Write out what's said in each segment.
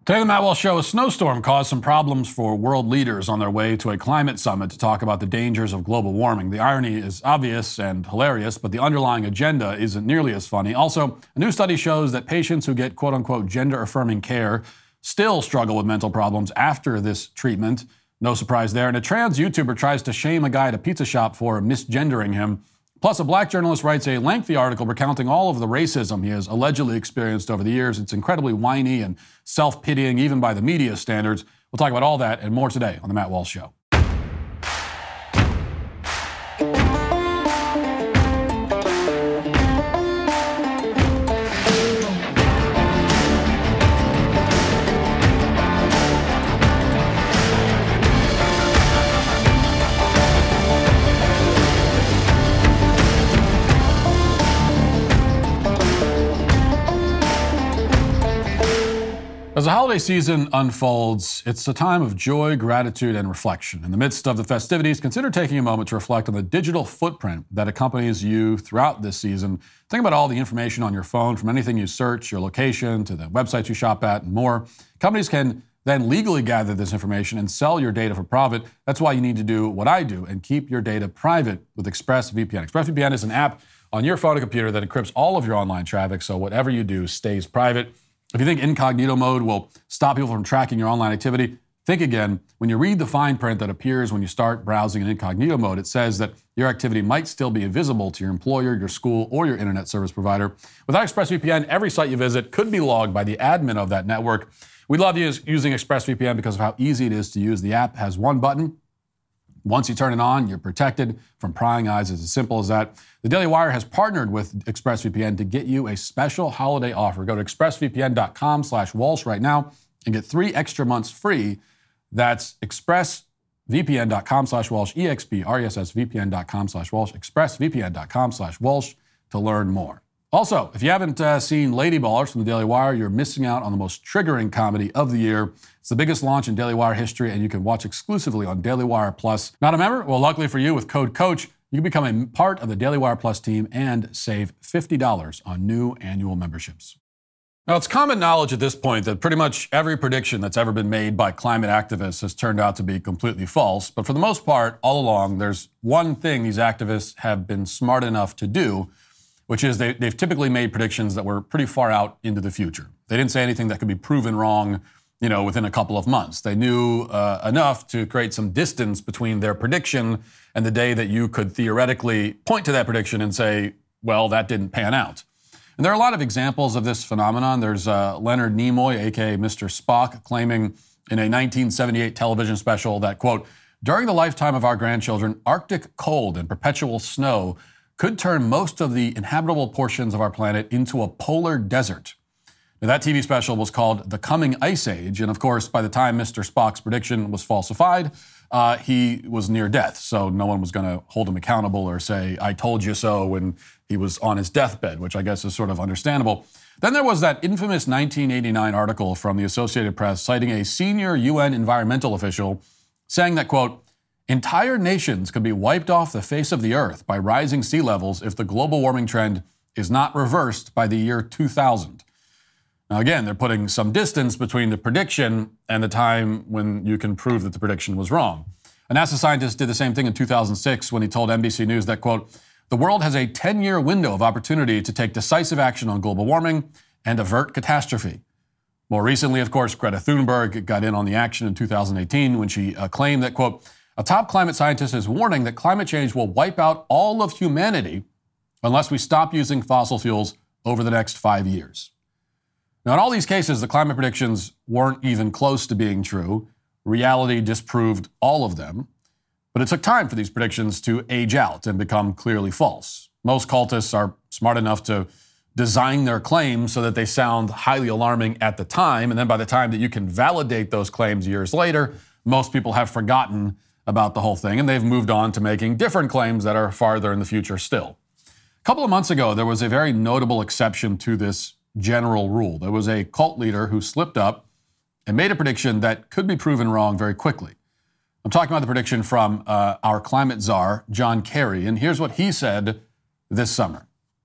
Today, the Matt Walsh Show, a snowstorm caused some problems for world leaders on their way to a climate summit to talk about the dangers of global warming. The irony is obvious and hilarious, but the underlying agenda isn't nearly as funny. Also, a new study shows that patients who get quote-unquote gender-affirming care still struggle with mental problems after this treatment. No surprise there. And a trans YouTuber tries to shame a guy at a pizza shop for misgendering him. Plus, a black journalist writes a lengthy article recounting all of the racism he has allegedly experienced over the years. It's incredibly whiny and self-pitying, even by the media standards. We'll talk about all that and more today on The Matt Walsh Show. As the holiday season unfolds, it's a time of joy, gratitude, and reflection. In the midst of the festivities, consider taking a moment to reflect on the digital footprint that accompanies you throughout this season. Think about all the information on your phone, from anything you search, your location, to the websites you shop at, and more. Companies can then legally gather this information and sell your data for profit. That's why you need to do what I do and keep your data private with ExpressVPN. ExpressVPN is an app on your phone or computer that encrypts all of your online traffic, so whatever you do stays private. If you think incognito mode will stop people from tracking your online activity, think again. When you read the fine print that appears when you start browsing in incognito mode, it says that your activity might still be visible to your employer, your school, or your internet service provider. Without ExpressVPN, every site you visit could be logged by the admin of that network. We love using ExpressVPN because of how easy it is to use. The app has one button. Once you turn it on, you're protected from prying eyes. It's as simple as that. The Daily Wire has partnered with ExpressVPN to get you a special holiday offer. Go to expressvpn.com/Walsh right now and get 3 extra months free. That's expressvpn.com/Walsh, expressvpn.com/Walsh, expressvpn.com/Walsh to learn more. Also, if you haven't seen Lady Ballers from the Daily Wire, you're missing out on the most triggering comedy of the year. It's the biggest launch in Daily Wire history, and you can watch exclusively on Daily Wire Plus. Not a member? Well, luckily for you, with code COACH, you can become a part of the Daily Wire Plus team and save $50 on new annual memberships. Now, it's common knowledge at this point that pretty much every prediction that's ever been made by climate activists has turned out to be completely false. But for the most part, all along, there's one thing these activists have been smart enough to do, which is they've typically made predictions that were pretty far out into the future. They didn't say anything that could be proven wrong, within a couple of months. They knew enough to create some distance between their prediction and the day that you could theoretically point to that prediction and say, well, that didn't pan out. And there are a lot of examples of this phenomenon. There's Leonard Nimoy, a.k.a. Mr. Spock, claiming in a 1978 television special that, quote, during the lifetime of our grandchildren, Arctic cold and perpetual snow could turn most of the inhabitable portions of our planet into a polar desert. Now, that TV special was called The Coming Ice Age, and of course, by the time Mr. Spock's prediction was falsified, he was near death, so no one was going to hold him accountable or say, I told you so, when he was on his deathbed, which I guess is sort of understandable. Then there was that infamous 1989 article from the Associated Press citing a senior UN environmental official saying that, quote, entire nations could be wiped off the face of the earth by rising sea levels if the global warming trend is not reversed by the year 2000. Now, again, they're putting some distance between the prediction and the time when you can prove that the prediction was wrong. A NASA scientist did the same thing in 2006 when he told NBC News that, quote, the world has a 10-year window of opportunity to take decisive action on global warming and avert catastrophe. More recently, of course, Greta Thunberg got in on the action in 2018 when she claimed that, quote, a top climate scientist is warning that climate change will wipe out all of humanity unless we stop using fossil fuels over the next 5 years. Now, in all these cases, the climate predictions weren't even close to being true. Reality disproved all of them. But it took time for these predictions to age out and become clearly false. Most cultists are smart enough to design their claims so that they sound highly alarming at the time. And then by the time that you can validate those claims years later, most people have forgotten about the whole thing, and they've moved on to making different claims that are farther in the future still. A couple of months ago, there was a very notable exception to this general rule. There was a cult leader who slipped up and made a prediction that could be proven wrong very quickly. I'm talking about the prediction from our climate czar, John Kerry, and here's what he said this summer.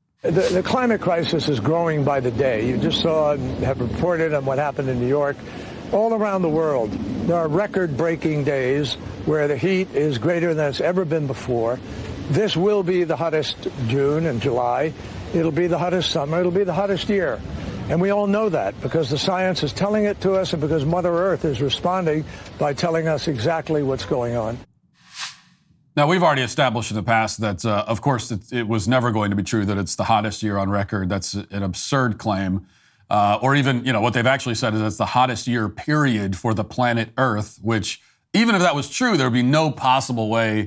The climate crisis is growing by the day. You just have reported on what happened in New York. All around the world, there are record-breaking days where the heat is greater than it's ever been before. This will be the hottest June and July. It'll be the hottest summer. It'll be the hottest year. And we all know that because the science is telling it to us and because Mother Earth is responding by telling us exactly what's going on. Now, we've already established in the past that, of course, it was never going to be true that it's the hottest year on record. That's an absurd claim. Or even, what they've actually said is it's the hottest year, period, for the planet Earth, which, even if that was true, there would be no possible way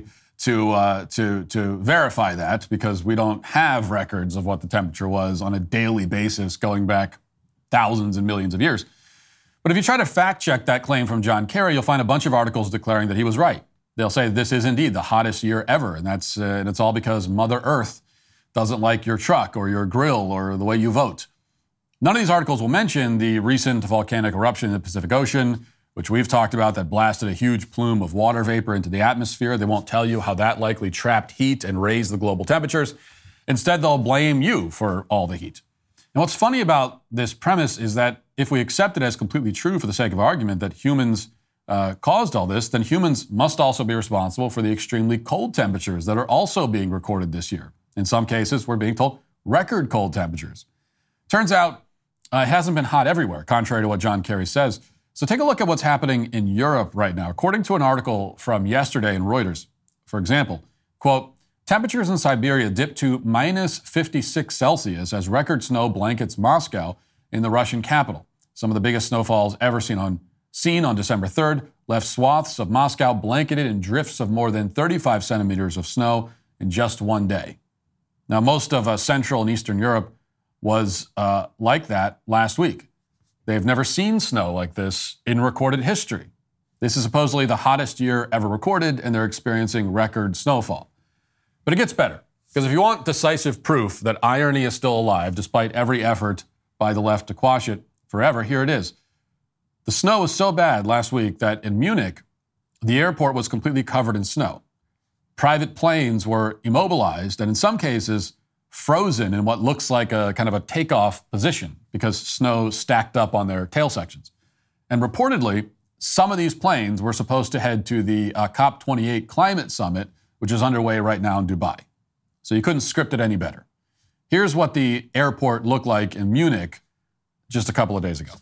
to verify that because we don't have records of what the temperature was on a daily basis going back thousands and millions of years. But if you try to fact check that claim from John Kerry, you'll find a bunch of articles declaring that he was right. They'll say this is indeed the hottest year ever, and it's all because Mother Earth doesn't like your truck or your grill or the way you vote. None of these articles will mention the recent volcanic eruption in the Pacific Ocean, which we've talked about, that blasted a huge plume of water vapor into the atmosphere. They won't tell you how that likely trapped heat and raised the global temperatures. Instead, they'll blame you for all the heat. And what's funny about this premise is that if we accept it as completely true for the sake of argument that humans caused all this, then humans must also be responsible for the extremely cold temperatures that are also being recorded this year. In some cases, we're being told record cold temperatures. Turns out it hasn't been hot everywhere, contrary to what John Kerry says. So take a look at what's happening in Europe right now. According to an article from yesterday in Reuters, for example, quote, temperatures in Siberia dipped to minus 56 Celsius as record snow blankets Moscow in the Russian capital. Some of the biggest snowfalls ever seen on December 3rd, left swaths of Moscow blanketed in drifts of more than 35 centimeters of snow in just one day. Now, most of Central and Eastern Europe was like that last week. They've never seen snow like this in recorded history. This is supposedly the hottest year ever recorded, and they're experiencing record snowfall. But it gets better, because if you want decisive proof that irony is still alive, despite every effort by the left to quash it forever, here it is. The snow was so bad last week that in Munich, the airport was completely covered in snow. Private planes were immobilized and in some cases frozen in what looks like a kind of a takeoff position because snow stacked up on their tail sections. And reportedly, some of these planes were supposed to head to the COP28 climate summit, which is underway right now in Dubai. So you couldn't script it any better. Here's what the airport looked like in Munich just a couple of days ago.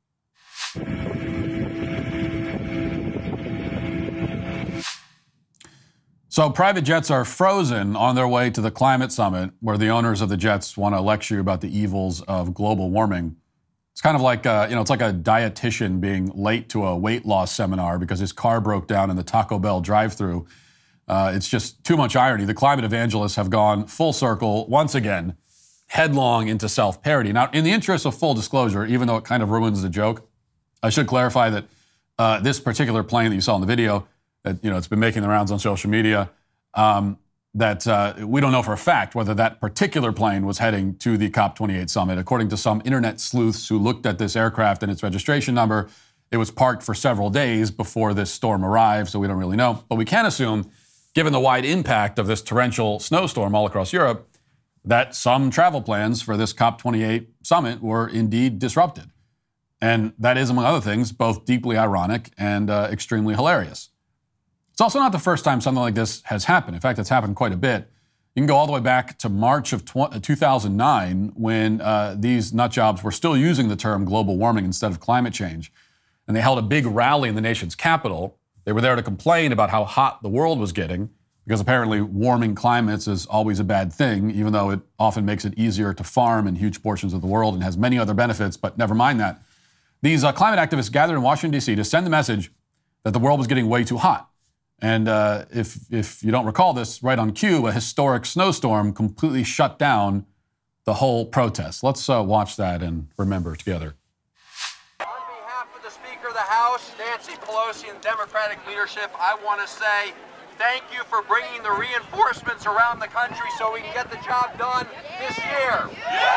So private jets are frozen on their way to the climate summit where the owners of the jets want to lecture you about the evils of global warming. It's kind of like, it's like a dietitian being late to a weight loss seminar because his car broke down in the Taco Bell drive-thru. It's just too much irony. The climate evangelists have gone full circle once again, headlong into self-parody. Now, in the interest of full disclosure, even though it kind of ruins the joke, I should clarify that this particular plane that you saw in the video, that it's been making the rounds on social media, that we don't know for a fact whether that particular plane was heading to the COP28 summit. According to some internet sleuths who looked at this aircraft and its registration number, it was parked for several days before this storm arrived, so we don't really know. But we can assume, given the wide impact of this torrential snowstorm all across Europe, that some travel plans for this COP28 summit were indeed disrupted. And that is, among other things, both deeply ironic and extremely hilarious. It's also not the first time something like this has happened. In fact, it's happened quite a bit. You can go all the way back to March of 2009 when these nutjobs were still using the term global warming instead of climate change. And they held a big rally in the nation's capital. They were there to complain about how hot the world was getting, because apparently warming climates is always a bad thing, even though it often makes it easier to farm in huge portions of the world and has many other benefits, but never mind that. These climate activists gathered in Washington, D.C. to send the message that the world was getting way too hot. And if you don't recall this, right on cue, a historic snowstorm completely shut down the whole protest. Let's watch that and remember together. On behalf of the Speaker of the House, Nancy Pelosi, and Democratic leadership, I want to say thank you for bringing the reinforcements around the country so we can get the job done this year.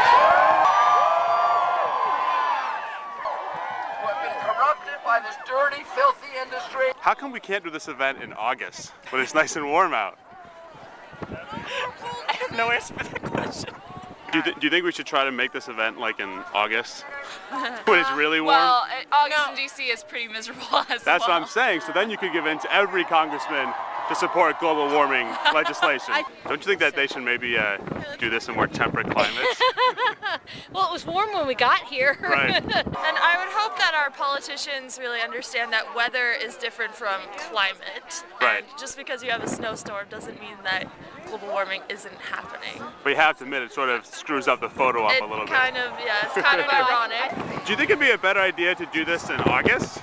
Corrupted by this dirty, filthy industry. How come we can't do this event in August when it's nice and warm out? I have no answer for that question. Do you think we should try to make this event like in August, when it's really warm? Well, August in D.C. is pretty miserable as That's well. what I'm saying. So then you could give in to every congressman to support global warming legislation. Don't you think that they should maybe do this in more temperate climates? Well, it was warm when we got here. Right. And I would hope that our politicians really understand that weather is different from climate. Right. And just because you have a snowstorm doesn't mean that global warming isn't happening. But you have to admit, it sort of screws up the photo op It a little bit. kind of, yeah, it's kind of ironic. Do you think it'd be a better idea to do this in August?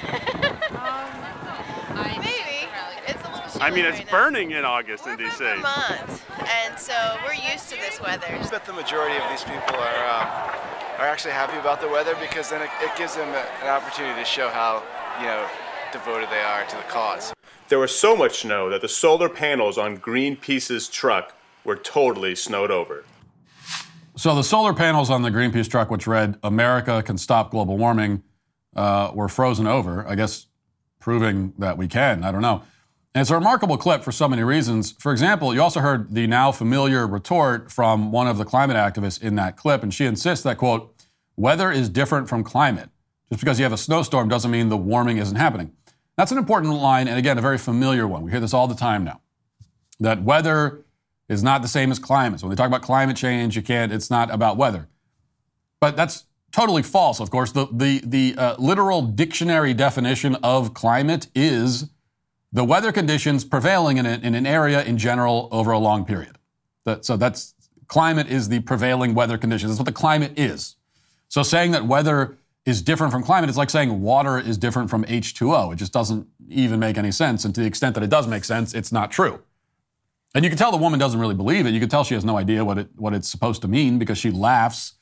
Maybe. It's a little chilly I mean, it's right now. burning in August in We're D.C. from Vermont, and so we're used to this weather. I bet the majority of these people are actually happy about the weather, because then it gives them an opportunity to show how, devoted they are to the cause. There was so much snow that the solar panels on Greenpeace's truck were totally snowed over. So the solar panels on the Greenpeace truck, which read "America can stop global warming," were frozen over, I guess proving that we can. I don't know. And it's a remarkable clip for so many reasons. For example, you also heard the now familiar retort from one of the climate activists in that clip, and she insists that, quote, "weather is different from climate. Just because you have a snowstorm doesn't mean the warming isn't happening." That's an important line, and again, a very familiar one. We hear this all the time now, that weather is not the same as climate. So when they talk about climate change, it's not about weather. But that's totally false, of course. The literal dictionary definition of climate is the weather conditions prevailing in an area in general over a long period. So that's climate is the prevailing weather conditions. That's what the climate is. So saying that weather is different from climate, it's like saying water is different from H2O. It just doesn't even make any sense. And to the extent that it does make sense, it's not true. And you can tell the woman doesn't really believe it. You can tell she has no idea what it's supposed to mean, because she laughs,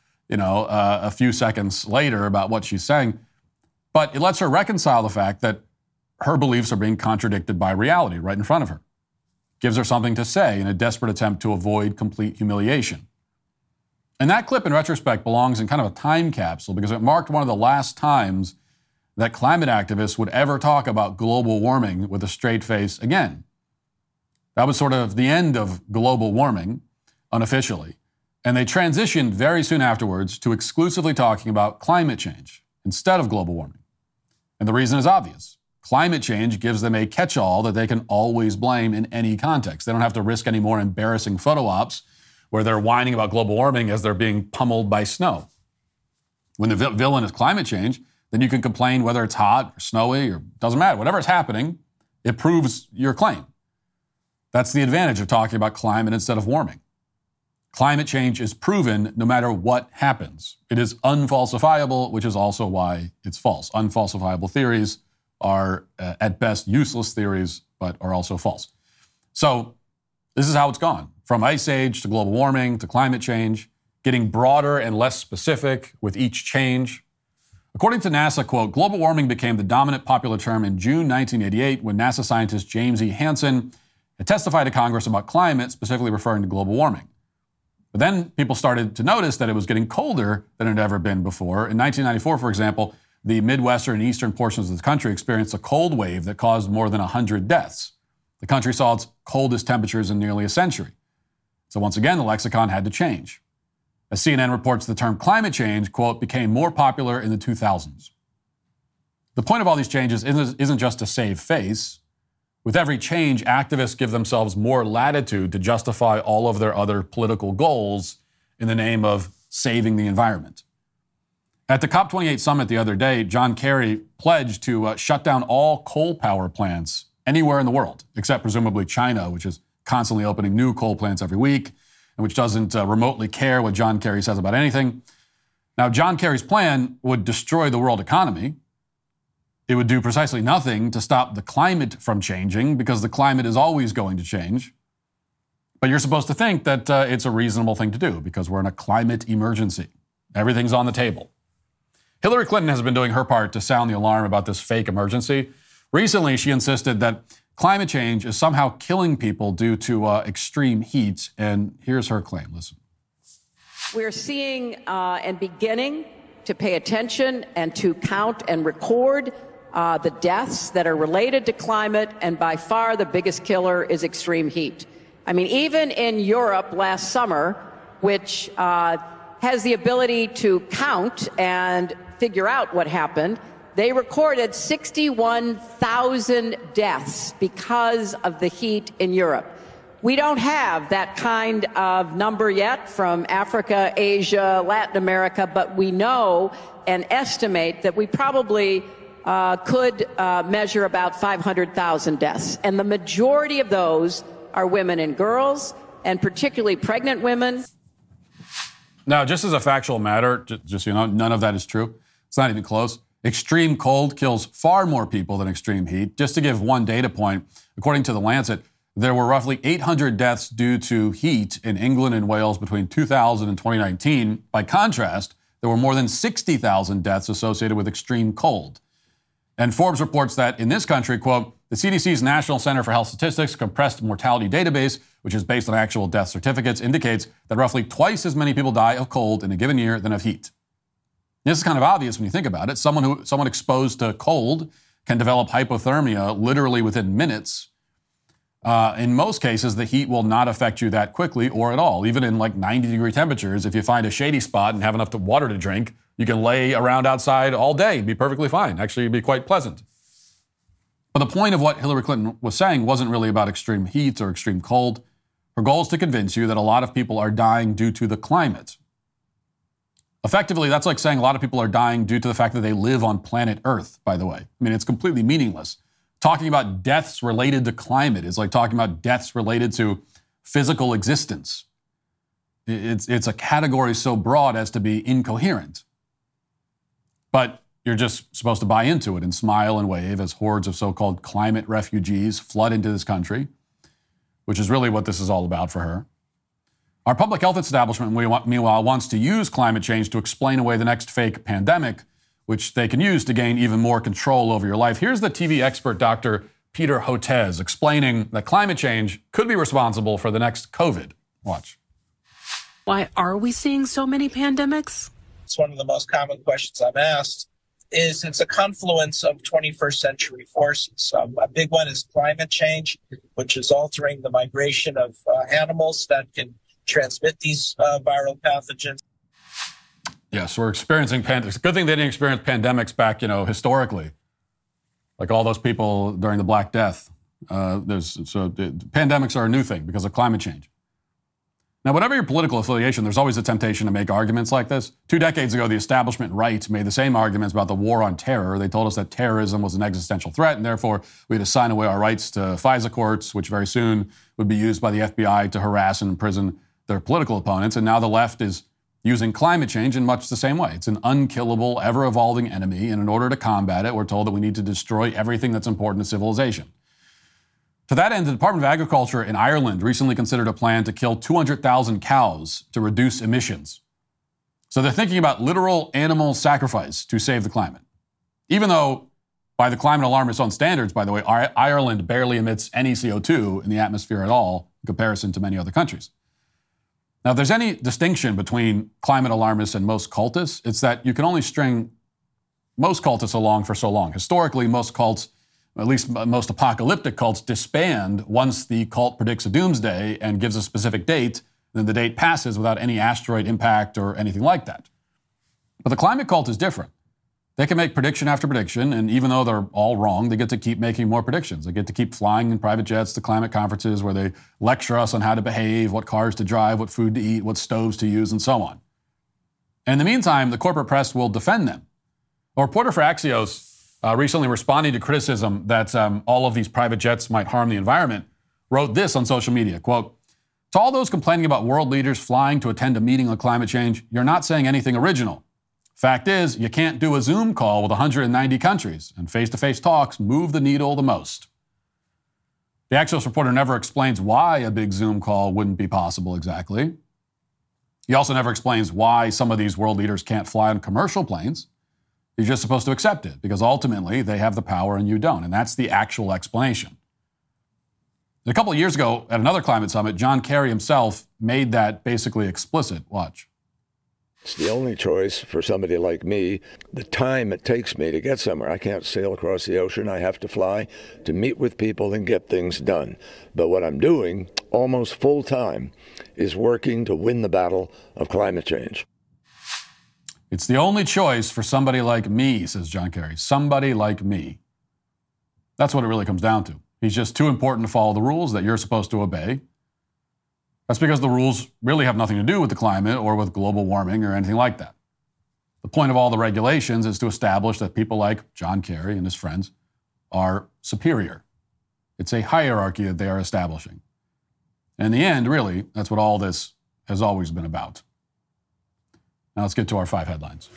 a few seconds later about what she's saying. But it lets her reconcile the fact that her beliefs are being contradicted by reality right in front of her. Gives her something to say in a desperate attempt to avoid complete humiliation. And that clip, in retrospect, belongs in kind of a time capsule, because it marked one of the last times that climate activists would ever talk about global warming with a straight face again. That was sort of the end of global warming, unofficially. And they transitioned very soon afterwards to exclusively talking about climate change instead of global warming. And the reason is obvious. Climate change gives them a catch-all that they can always blame in any context. They don't have to risk any more embarrassing photo ops where they're whining about global warming as they're being pummeled by snow. When the villain is climate change, then you can complain whether it's hot or snowy or doesn't matter. Whatever's happening, it proves your claim. That's the advantage of talking about climate instead of warming. Climate change is proven no matter what happens. It is unfalsifiable, which is also why it's false. Unfalsifiable theories are, at best, useless theories, but are also false. So this is how it's gone. From ice age to global warming to climate change, getting broader and less specific with each change. According to NASA, quote, global warming became the dominant popular term in June 1988 when NASA scientist James E. Hansen had testified to Congress about climate, specifically referring to global warming. But then people started to notice that it was getting colder than it had ever been before. In 1994, for example, the Midwestern and eastern portions of the country experienced a cold wave that caused more than 100 deaths. The country saw its coldest temperatures in nearly a century. So once again, the lexicon had to change. As CNN reports, the term climate change, quote, became more popular in the 2000s. The point of all these changes isn't just to save face. With every change, activists give themselves more latitude to justify all of their other political goals in the name of saving the environment. At the COP28 summit the other day, John Kerry pledged to shut down all coal power plants anywhere in the world, except presumably China, which is constantly opening new coal plants every week, and which doesn't remotely care what John Kerry says about anything. Now, John Kerry's plan would destroy the world economy. It would do precisely nothing to stop the climate from changing, because the climate is always going to change. But you're supposed to think that it's a reasonable thing to do, because we're in a climate emergency. Everything's on the table. Hillary Clinton has been doing her part to sound the alarm about this fake emergency. Recently, she insisted that climate change is somehow killing people due to extreme heat. And here's her claim. Listen. We're seeing and beginning to pay attention and to count and record the deaths that are related to climate. And by far, the biggest killer is extreme heat. I mean, even in Europe last summer, which has the ability to count and figure out what happened, they recorded 61,000 deaths because of the heat in Europe. We don't have that kind of number yet from Africa, Asia, Latin America, but we know and estimate that we probably could measure about 500,000 deaths. And the majority of those are women and girls, and particularly pregnant women. Now, just as a factual matter, just so you know, none of that is true. It's not even close. Extreme cold kills far more people than extreme heat. Just to give one data point, according to The Lancet, there were roughly 800 deaths due to heat in England and Wales between 2000 and 2019. By contrast, there were more than 60,000 deaths associated with extreme cold. And Forbes reports that in this country, quote, the CDC's National Center for Health Statistics compressed mortality database, which is based on actual death certificates, indicates that roughly twice as many people die of cold in a given year than of heat. This is kind of obvious when you think about it. Someone exposed to cold can develop hypothermia literally within minutes. In most cases, the heat will not affect you that quickly or at all. Even in like 90-degree temperatures, if you find a shady spot and have enough water to drink, you can lay around outside all day and be perfectly fine. Actually, it'd be quite pleasant. But the point of what Hillary Clinton was saying wasn't really about extreme heat or extreme cold. Her goal is to convince you that a lot of people are dying due to the climate. Effectively, that's like saying a lot of people are dying due to the fact that they live on planet Earth, by the way. I mean, it's completely meaningless. Talking about deaths related to climate is like talking about deaths related to physical existence. It's a category so broad as to be incoherent. But you're just supposed to buy into it and smile and wave as hordes of so-called climate refugees flood into this country, which is really what this is all about for her. Our public health establishment, meanwhile, wants to use climate change to explain away the next fake pandemic, which they can use to gain even more control over your life. Here's the TV expert, Dr. Peter Hotez, explaining that climate change could be responsible for the next COVID. Watch. Why are we seeing so many pandemics? It's one of the most common questions I'm asked. It's a confluence of 21st century forces. A big one is climate change, which is altering the migration of animals that can transmit these viral pathogens. Yes, we're experiencing pandemics. Good thing they didn't experience pandemics back, historically, like all those people during the Black Death. Pandemics are a new thing because of climate change. Now, whatever your political affiliation, there's always a temptation to make arguments like this. 2 decades ago, the establishment right made the same arguments about the war on terror. They told us that terrorism was an existential threat, and therefore we had to sign away our rights to FISA courts, which very soon would be used by the FBI to harass and imprison their political opponents. And now the left is using climate change in much the same way. It's an unkillable, ever-evolving enemy, and in order to combat it, we're told that we need to destroy everything that's important to civilization. To that end, the Department of Agriculture in Ireland recently considered a plan to kill 200,000 cows to reduce emissions. So they're thinking about literal animal sacrifice to save the climate. Even though, by the climate alarmist's own standards, by the way, Ireland barely emits any CO2 in the atmosphere at all in comparison to many other countries. Now, if there's any distinction between climate alarmists and most cultists, it's that you can only string most cultists along for so long. Historically, most cults, at least most apocalyptic cults, disband once the cult predicts a doomsday and gives a specific date, then the date passes without any asteroid impact or anything like that. But the climate cult is different. They can make prediction after prediction, and even though they're all wrong, they get to keep making more predictions. They get to keep flying in private jets to climate conferences where they lecture us on how to behave, what cars to drive, what food to eat, what stoves to use, and so on. And in the meantime, the corporate press will defend them. A reporter for Axios, recently responding to criticism that all of these private jets might harm the environment, wrote this on social media, quote, "To all those complaining about world leaders flying to attend a meeting on climate change, you're not saying anything original. Fact is, you can't do a Zoom call with 190 countries, and face-to-face talks move the needle the most." The Axios reporter never explains why a big Zoom call wouldn't be possible exactly. He also never explains why some of these world leaders can't fly on commercial planes. You're just supposed to accept it, because ultimately they have the power and you don't, and that's the actual explanation. And a couple of years ago, at another climate summit, John Kerry himself made that basically explicit. Watch. It's the only choice for somebody like me. The time it takes me to get somewhere, I can't sail across the ocean. I have to fly to meet with people and get things done. But what I'm doing almost full time is working to win the battle of climate change. It's the only choice for somebody like me, says John Kerry. Somebody like me. That's what it really comes down to. He's just too important to follow the rules that you're supposed to obey. That's because the rules really have nothing to do with the climate or with global warming or anything like that. The point of all the regulations is to establish that people like John Kerry and his friends are superior. It's a hierarchy that they are establishing. And in the end, really, that's what all this has always been about. Now let's get to our 5 headlines.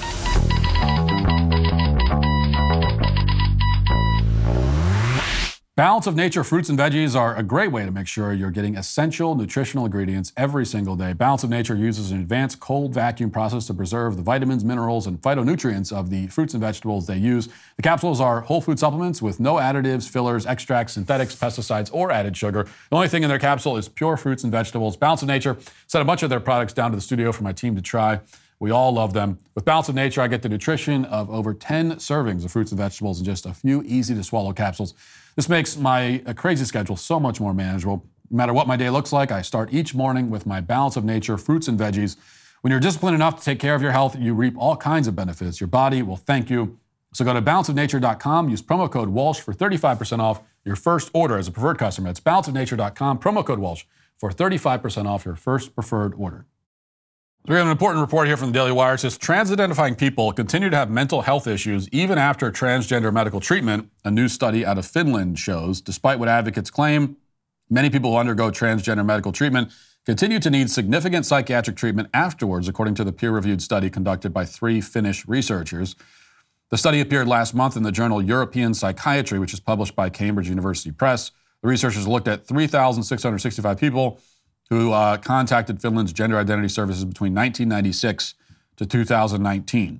Balance of Nature fruits and veggies are a great way to make sure you're getting essential nutritional ingredients every single day. Balance of Nature uses an advanced cold vacuum process to preserve the vitamins, minerals, and phytonutrients of the fruits and vegetables they use. The capsules are whole food supplements with no additives, fillers, extracts, synthetics, pesticides, or added sugar. The only thing in their capsule is pure fruits and vegetables. Balance of Nature sent a bunch of their products down to the studio for my team to try. We all love them. With Balance of Nature, I get the nutrition of over 10 servings of fruits and vegetables in just a few easy-to-swallow capsules. This makes my crazy schedule so much more manageable. No matter what my day looks like, I start each morning with my Balance of Nature fruits and veggies. When you're disciplined enough to take care of your health, you reap all kinds of benefits. Your body will thank you. So go to balanceofnature.com, use promo code Walsh for 35% off your first order as a preferred customer. That's balanceofnature.com, promo code Walsh for 35% off your first preferred order. We have an important report here from the Daily Wire. It says trans-identifying people continue to have mental health issues even after transgender medical treatment, a new study out of Finland shows. Despite what advocates claim, many people who undergo transgender medical treatment continue to need significant psychiatric treatment afterwards, according to the peer-reviewed study conducted by 3 Finnish researchers. The study appeared last month in the journal European Psychiatry, which is published by Cambridge University Press. The researchers looked at 3,665 people who contacted Finland's gender identity services between 1996 to 2019.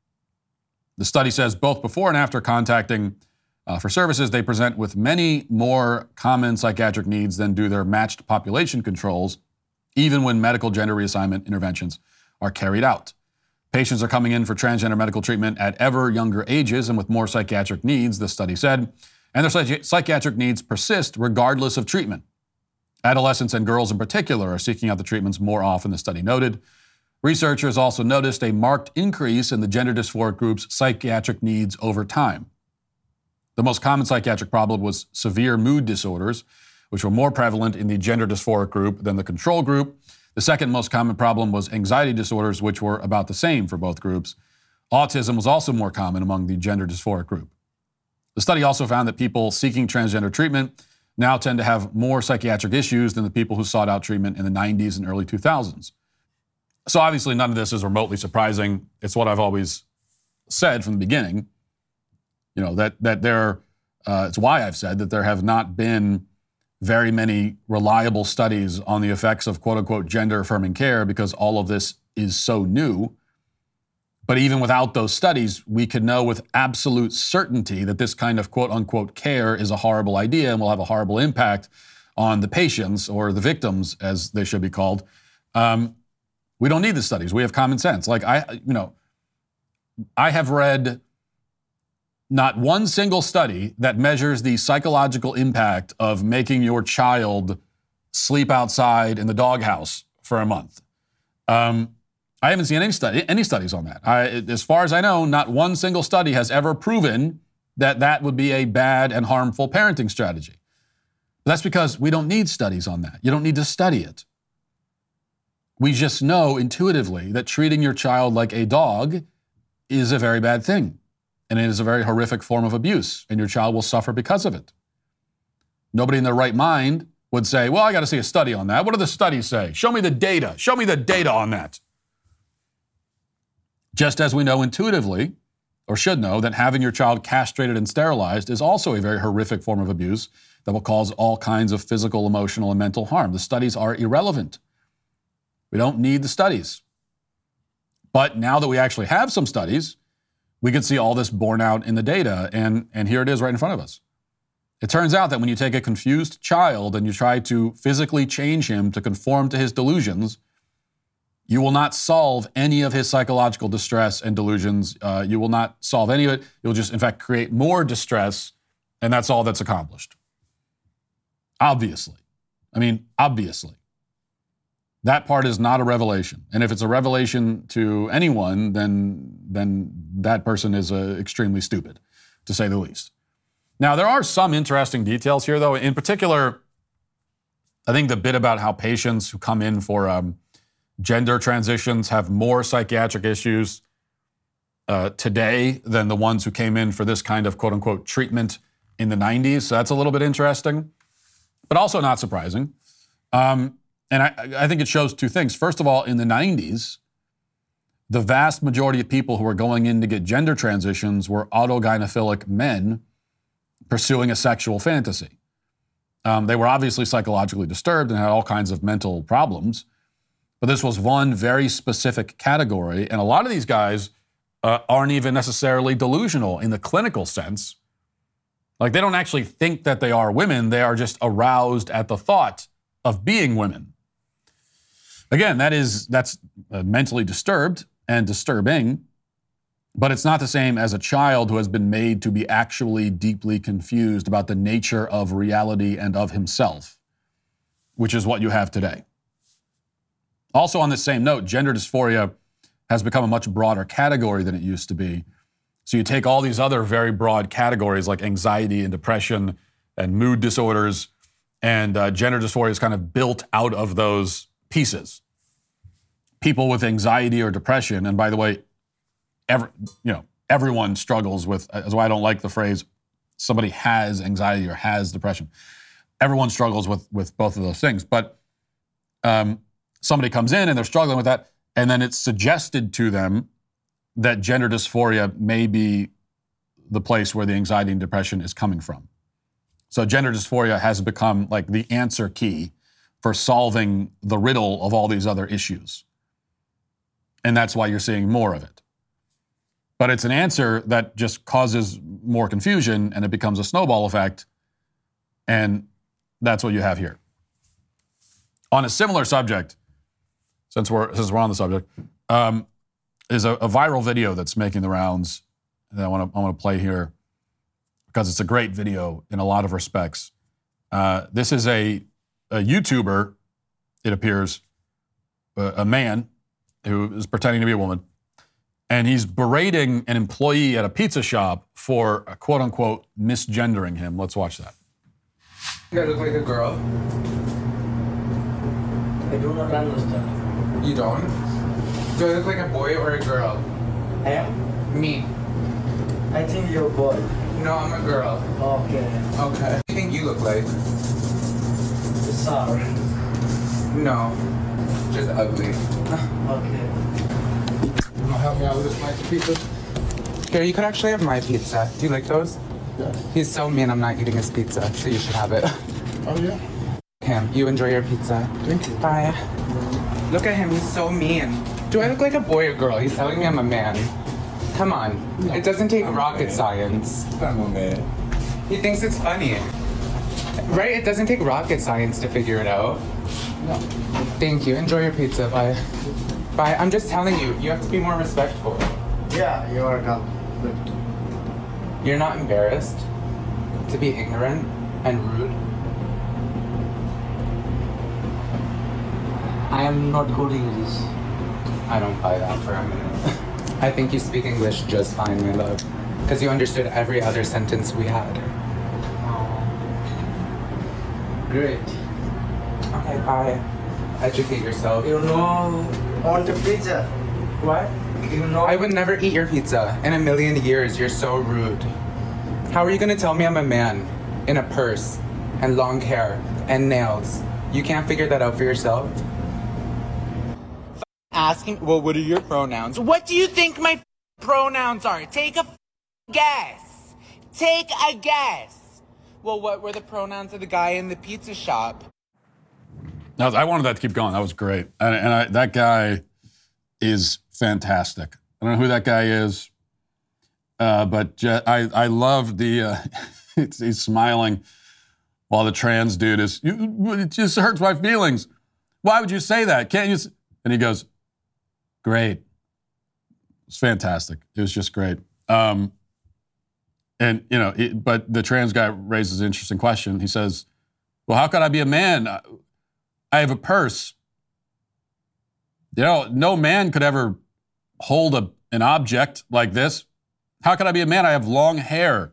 The study says both before and after contacting for services, they present with many more common psychiatric needs than do their matched population controls, even when medical gender reassignment interventions are carried out. Patients are coming in for transgender medical treatment at ever younger ages and with more psychiatric needs, the study said, and their psychiatric needs persist regardless of treatment. Adolescents and girls in particular are seeking out the treatments more often, the study noted. Researchers also noticed a marked increase in the gender dysphoric group's psychiatric needs over time. The most common psychiatric problem was severe mood disorders, which were more prevalent in the gender dysphoric group than the control group. The second most common problem was anxiety disorders, which were about the same for both groups. Autism was also more common among the gender dysphoric group. The study also found that people seeking transgender treatment now tend to have more psychiatric issues than the people who sought out treatment in the 90s and early 2000s. So obviously none of this is remotely surprising. It's what I've always said from the beginning, it's why I've said that there have not been very many reliable studies on the effects of quote-unquote gender-affirming care because all of this is so new. But even without those studies, we could know with absolute certainty that this kind of quote-unquote care is a horrible idea and will have a horrible impact on the patients or the victims, as they should be called. We don't need the studies. We have common sense. I have read not one single study that measures the psychological impact of making your child sleep outside in the doghouse for a month. I haven't seen any studies on that. As far as I know, not one single study has ever proven that that would be a bad and harmful parenting strategy. But that's because we don't need studies on that. You don't need to study it. We just know intuitively that treating your child like a dog is a very bad thing. And it is a very horrific form of abuse, and your child will suffer because of it. Nobody in their right mind would say, well, I got to see a study on that. What do the studies say? Show me the data. Show me the data on that. Just as we know intuitively, or should know, that having your child castrated and sterilized is also a very horrific form of abuse that will cause all kinds of physical, emotional, and mental harm. The studies are irrelevant. We don't need the studies. But now that we actually have some studies, we can see all this borne out in the data, and here it is right in front of us. It turns out that when you take a confused child and you try to physically change him to conform to his delusions, You will not solve any of his psychological distress and delusions. You will not solve any of it. You'll just, in fact, create more distress, and that's all that's accomplished. Obviously. I mean, obviously. That part is not a revelation. And if it's a revelation to anyone, then that person is extremely stupid, to say the least. Now, there are some interesting details here, though. In particular, I think the bit about how patients who come in for gender transitions have more psychiatric issues today than the ones who came in for this kind of quote-unquote treatment in the 90s. So that's a little bit interesting, but also not surprising. And I think it shows two things. First of all, in the 90s, the vast majority of people who were going in to get gender transitions were autogynephilic men pursuing a sexual fantasy. They were obviously psychologically disturbed and had all kinds of mental problems. But this was one very specific category. And a lot of these guys aren't even necessarily delusional in the clinical sense. Like, they don't actually think that they are women. They are just aroused at the thought of being women. Again, that's mentally disturbed and disturbing, but it's not the same as a child who has been made to be actually deeply confused about the nature of reality and of himself, which is what you have today. Also, on this same note, gender dysphoria has become a much broader category than it used to be. So you take all these other very broad categories like anxiety and depression and mood disorders, and gender dysphoria is kind of built out of those pieces. People with anxiety or depression, and by the way, everyone struggles with, that's why I don't like the phrase somebody has anxiety or has depression. Everyone struggles with both of those things. But somebody comes in and they're struggling with that, and then it's suggested to them that gender dysphoria may be the place where the anxiety and depression is coming from. So gender dysphoria has become like the answer key for solving the riddle of all these other issues. And that's why you're seeing more of it. But it's an answer that just causes more confusion, and it becomes a snowball effect. And that's what you have here. On a similar subject, since we're on the subject, is a viral video that's making the rounds that I want to play here because it's a great video in a lot of respects. This is a YouTuber, it appears, a man who is pretending to be a woman, and he's berating an employee at a pizza shop for quote-unquote misgendering him. Let's watch that. You look like a girl. I do not understand. You don't? Do I look like a boy or a girl? I am? Me. I think you're a boy. No, I'm a girl. Okay. Okay. What do you think you look like? Sorry. No. Just ugly. Okay. You wanna help me out with this slice of pizza? Here, you could actually have my pizza. Do you like those? Yeah. He's so mean I'm not eating his pizza, so you should have it. Oh, yeah? Him, you enjoy your pizza. Thank you. Bye. Look at him, he's so mean. Do I look like a boy or girl? He's telling me I'm a man. Come on. No, it doesn't take rocket science. I'm a man. He thinks it's funny. Right? It doesn't take rocket science to figure it out. No. Thank you. Enjoy your pizza. Bye. Bye. I'm just telling you, you have to be more respectful. Yeah, you are not. You're not embarrassed to be ignorant and rude? I am not good English. I don't buy that for a minute. I think you speak English just fine, my love. Because you understood every other sentence we had. Great. Okay, bye. Educate yourself. You know, want a pizza? What? You know. I would never eat your pizza. In a million years, you're so rude. How are you gonna tell me I'm a man in a purse and long hair and nails? You can't figure that out for yourself? Asking, well, what are your pronouns? What do you think my pronouns are? Take a guess. Take a guess. Well, what were the pronouns of the guy in the pizza shop? I wanted that to keep going. That was great. That guy is fantastic. I don't know who that guy is, but I love the, he's smiling while the trans dude is, it just hurts my feelings. Why would you say that? Can't you? And he goes, Great. It's fantastic. It was just great. But the trans guy raises an interesting question. He says, well, how could I be a man? I have a purse. No man could ever hold an object like this. How could I be a man? I have long hair.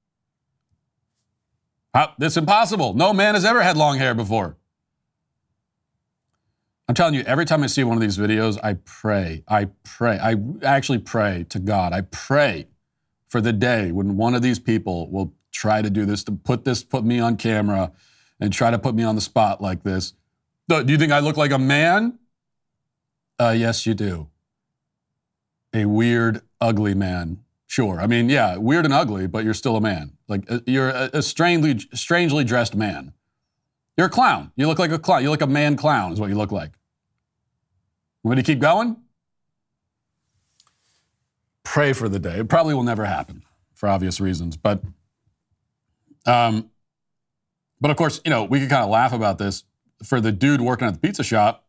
It's impossible. No man has ever had long hair before. I'm telling you, every time I see one of these videos, I pray. I actually pray to God. I pray for the day when one of these people will try to do this, to put me on camera and try to put me on the spot like this. Do you think I look like a man? Yes, you do. A weird, ugly man. Sure. I mean, yeah, weird and ugly, but you're still a man. Like, you're a strangely dressed man. You're a clown. You look like a clown. You look like a man clown is what you look like. Want me to keep going? Pray for the day. It probably will never happen for obvious reasons. But of course, we could kind of laugh about this. For the dude working at the pizza shop,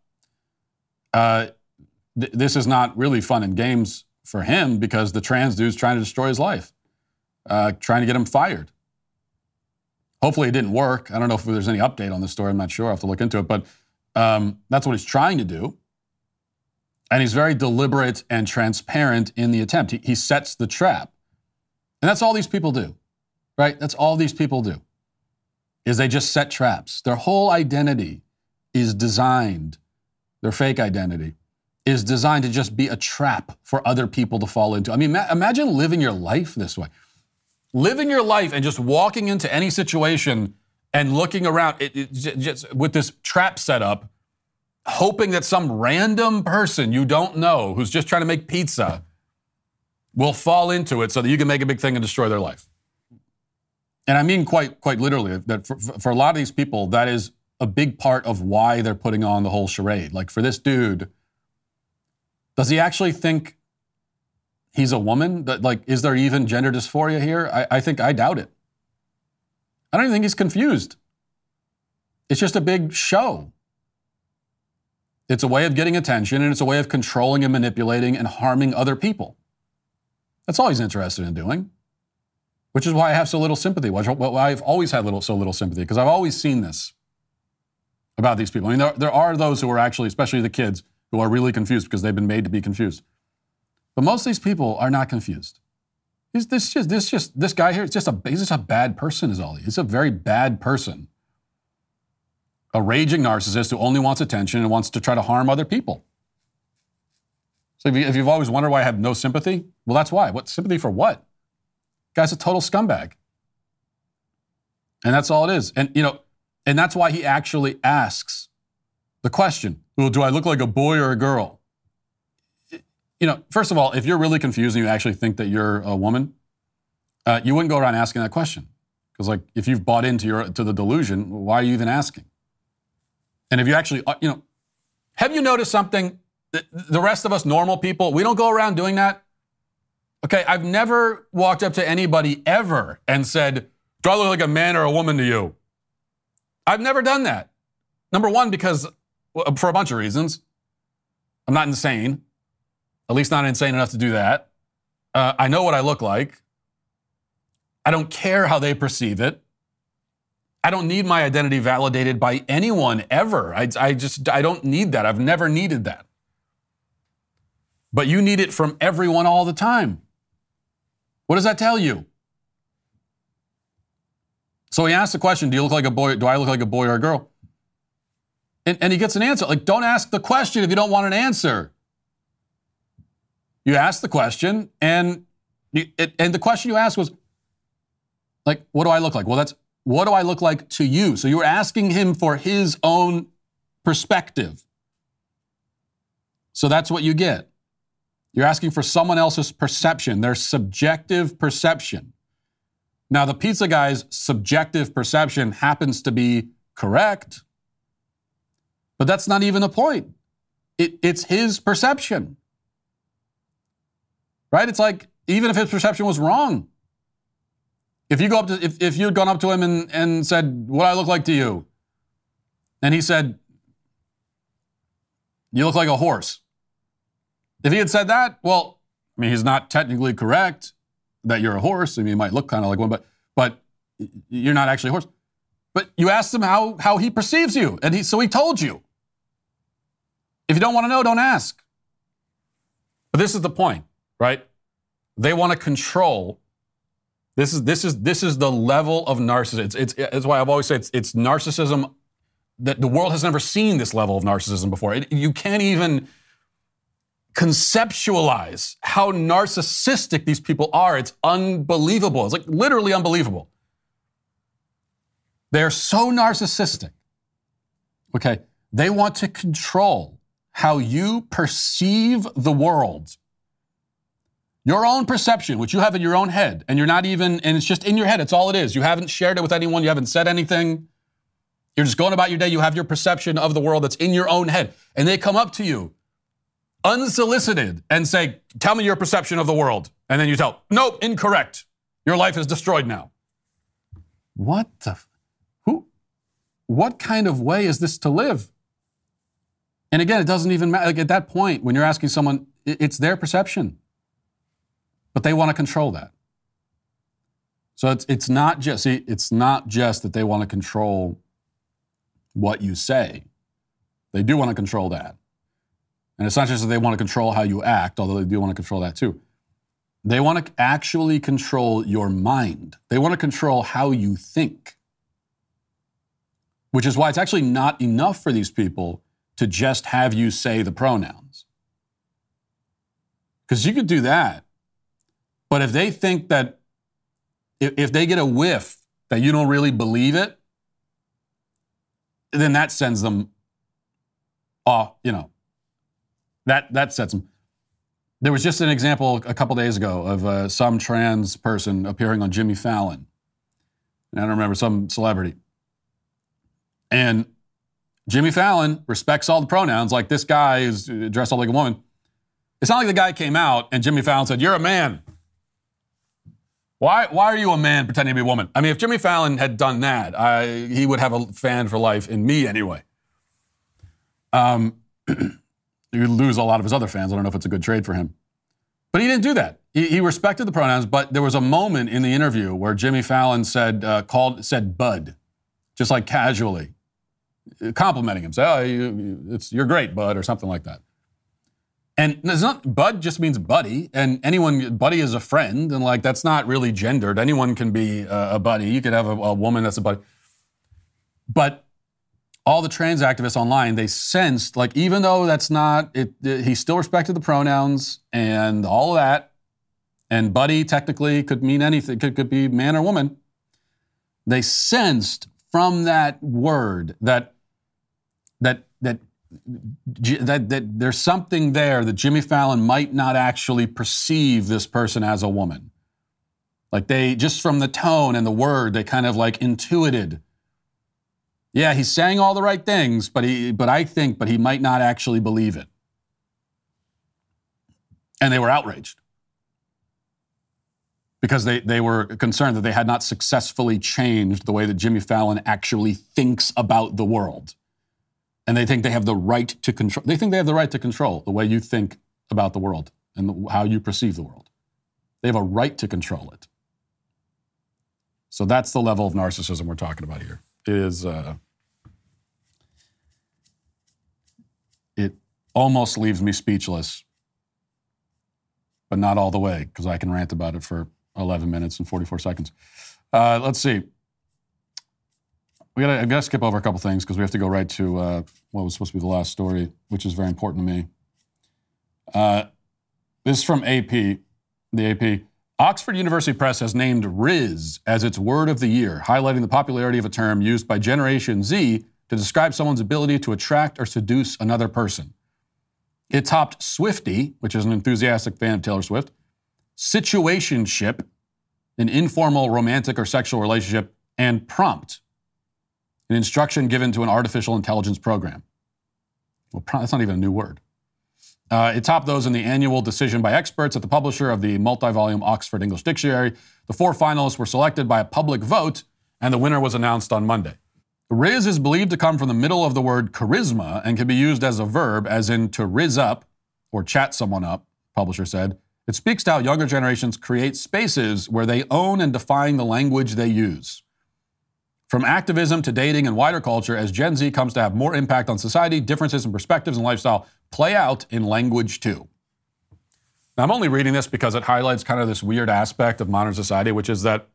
this is not really fun and games for him because the trans dude's trying to destroy his life, trying to get him fired. Hopefully it didn't work. I don't know if there's any update on this story. I'm not sure. I'll have to look into it. But that's what he's trying to do. And he's very deliberate and transparent in the attempt. He sets the trap. And that's all these people do, right? That's all these people do, is they just set traps. Their whole identity is designed, their fake identity, is designed to just be a trap for other people to fall into. I mean, imagine living your life this way. Living your life and just walking into any situation and looking around just with this trap set up, hoping that some random person you don't know who's just trying to make pizza will fall into it so that you can make a big thing and destroy their life. And I mean quite literally that for a lot of these people, that is a big part of why they're putting on the whole charade. Like for this dude, does he actually think he's a woman? Is there even gender dysphoria here? I doubt it. I don't even think he's confused. It's just a big show. It's a way of getting attention, and it's a way of controlling and manipulating and harming other people. That's all he's interested in doing, which is why I have so little sympathy. Why I've always had so little sympathy, because I've always seen this about these people. I mean, there are those who are actually, especially the kids, who are really confused because they've been made to be confused. But most of these people are not confused. This guy here, he's just a bad person is all he is. He's a very bad person. A raging narcissist who only wants attention and wants to try to harm other people. So if you've always wondered why I have no sympathy, well, that's why. What sympathy for what? Guy's a total scumbag. And that's all it is. And that's why he actually asks the question, well, do I look like a boy or a girl? First of all, if you're really confused and you actually think that you're a woman, you wouldn't go around asking that question. Because if you've bought into the delusion, why are you even asking? And if you actually, have you noticed something? The rest of us normal people, we don't go around doing that. Okay, I've never walked up to anybody ever and said, do I look like a man or a woman to you? I've never done that. Number one, because for a bunch of reasons. I'm not insane. At least not insane enough to do that. I know what I look like. I don't care how they perceive it. I don't need my identity validated by anyone ever. I don't need that. I've never needed that. But you need it from everyone all the time. What does that tell you? So he asks the question, do I look like a boy or a girl? And he gets an answer. Don't ask the question if you don't want an answer. You ask the question, and the question you asked was, what do I look like? Well, that's, what do I look like to you? So you were asking him for his own perspective. So that's what you get. You're asking for someone else's perception, their subjective perception. Now, the pizza guy's subjective perception happens to be correct, but that's not even the point. It's his perception. Right? It's even if his perception was wrong, if you had gone up to him and said, what do I look like to you? And he said, you look like a horse. If he had said that, well, I mean, he's not technically correct that you're a horse. I mean, you might look kind of like one, but you're not actually a horse. But you asked him how he perceives you, and so he told you. If you don't want to know, don't ask. But this is the point, right? They want to control. This is the level of narcissism. It's why I've always said it's narcissism that the world has never seen this level of narcissism before. You can't even conceptualize how narcissistic these people are. It's unbelievable. It's like literally unbelievable. They're so narcissistic. Okay, they want to control how you perceive the world. Your own perception, which you have in your own head, and it's just in your head, it's all it is. You haven't shared it with anyone, you haven't said anything. You're just going about your day, you have your perception of the world that's in your own head. And they come up to you, unsolicited, and say, tell me your perception of the world. And then you tell, nope, incorrect. Your life is destroyed now. What kind of way is this to live? And again, it doesn't even matter. Like at that point, when you're asking someone, it's their perception. But they want to control that. So it's not just that they want to control what you say. They do want to control that. And it's not just that they want to control how you act, although they do want to control that too. They want to actually control your mind. They want to control how you think. Which is why it's actually not enough for these people to just have you say the pronouns. Because you could do that. But if they think that, if they get a whiff that you don't really believe it, then that sends them off, that sets them. There was just an example a couple days ago of some trans person appearing on Jimmy Fallon. And I don't remember, some celebrity. And Jimmy Fallon respects all the pronouns, like this guy is dressed up like a woman. It's not like the guy came out and Jimmy Fallon said, you're a man. Why are you a man pretending to be a woman? I mean, if Jimmy Fallon had done that, he would have a fan for life in me anyway. He would lose a lot of his other fans. I don't know if it's a good trade for him. But he didn't do that. He respected the pronouns, but there was a moment in the interview where Jimmy Fallon said bud, just like casually, complimenting him. Say, you're great, bud, or something like that. And it's not, bud just means buddy, and buddy is a friend, and like that's not really gendered. Anyone can be a buddy. You could have a woman that's a buddy. But all the trans activists online, they sensed, like, even though that's not, he still respected the pronouns and all of that, and buddy technically could mean anything, could be man or woman. They sensed from that word that there's something there that Jimmy Fallon might not actually perceive this person as a woman. Like they, just from the tone and the word, they kind of like intuited. Yeah, he's saying all the right things, but he might not actually believe it. And they were outraged because they were concerned that they had not successfully changed the way that Jimmy Fallon actually thinks about the world. And they think they have the right to control. They think they have the right to control the way you think about the world and how you perceive the world. They have a right to control it. So that's the level of narcissism we're talking about here. It almost leaves me speechless, but not all the way, because I can rant about it for 11 minutes and 44 seconds. Let's see. I got to skip over a couple things because we have to go right to what was supposed to be the last story, which is very important to me. This is from AP, the AP. Oxford University Press has named Rizz as its word of the year, highlighting the popularity of a term used by Generation Z to describe someone's ability to attract or seduce another person. It topped Swiftie, which is an enthusiastic fan of Taylor Swift, situationship, an informal romantic or sexual relationship, and prompt, an instruction given to an artificial intelligence program. Well, that's not even a new word. It topped those in the annual decision by experts at the publisher of the multi-volume Oxford English Dictionary. The 4 finalists were selected by a public vote, and the winner was announced on Monday. Rizz is believed to come from the middle of the word charisma and can be used as a verb, as in to rizz up, or chat someone up, publisher said. It speaks to how younger generations create spaces where they own and define the language they use. From activism to dating and wider culture, as Gen Z comes to have more impact on society, differences in perspectives and lifestyle play out in language too. Now, I'm only reading this because it highlights kind of this weird aspect of modern society, which is that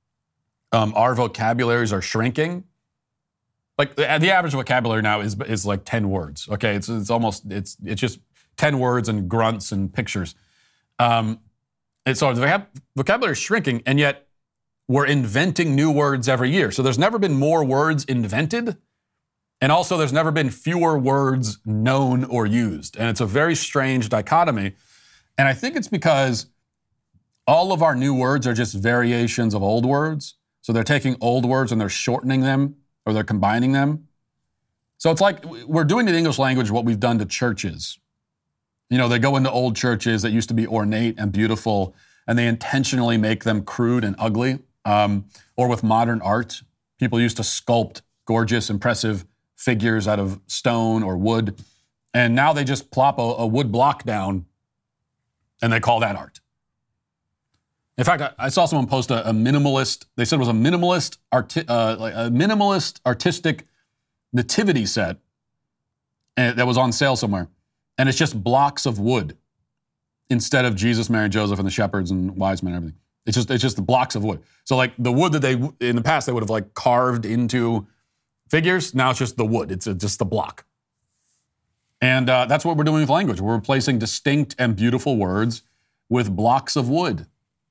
our vocabularies are shrinking. Like the average vocabulary now is like 10 words. Okay, it's just 10 words and grunts and pictures. And so the vocabulary is shrinking, and yet we're inventing new words every year. So there's never been more words invented, and also there's never been fewer words known or used. And it's a very strange dichotomy. And I think it's because all of our new words are just variations of old words. So they're taking old words and they're shortening them, or they're combining them. So it's like we're doing to the English language what we've done to churches. You know, they go into old churches that used to be ornate and beautiful, and they intentionally make them crude and ugly. Or with modern art, people used to sculpt gorgeous, impressive figures out of stone or wood, and now they just plop a wood block down, and they call that art. In fact, I saw someone post a minimalist. They said it was a minimalist artistic nativity set that was on sale somewhere, and it's just blocks of wood instead of Jesus, Mary, Joseph, and the shepherds and wise men and everything. It's just the blocks of wood. So like the wood that they in the past they would have like carved into figures. Now it's just the wood. It's just the block. And that's what we're doing with language. We're replacing distinct and beautiful words with blocks of wood.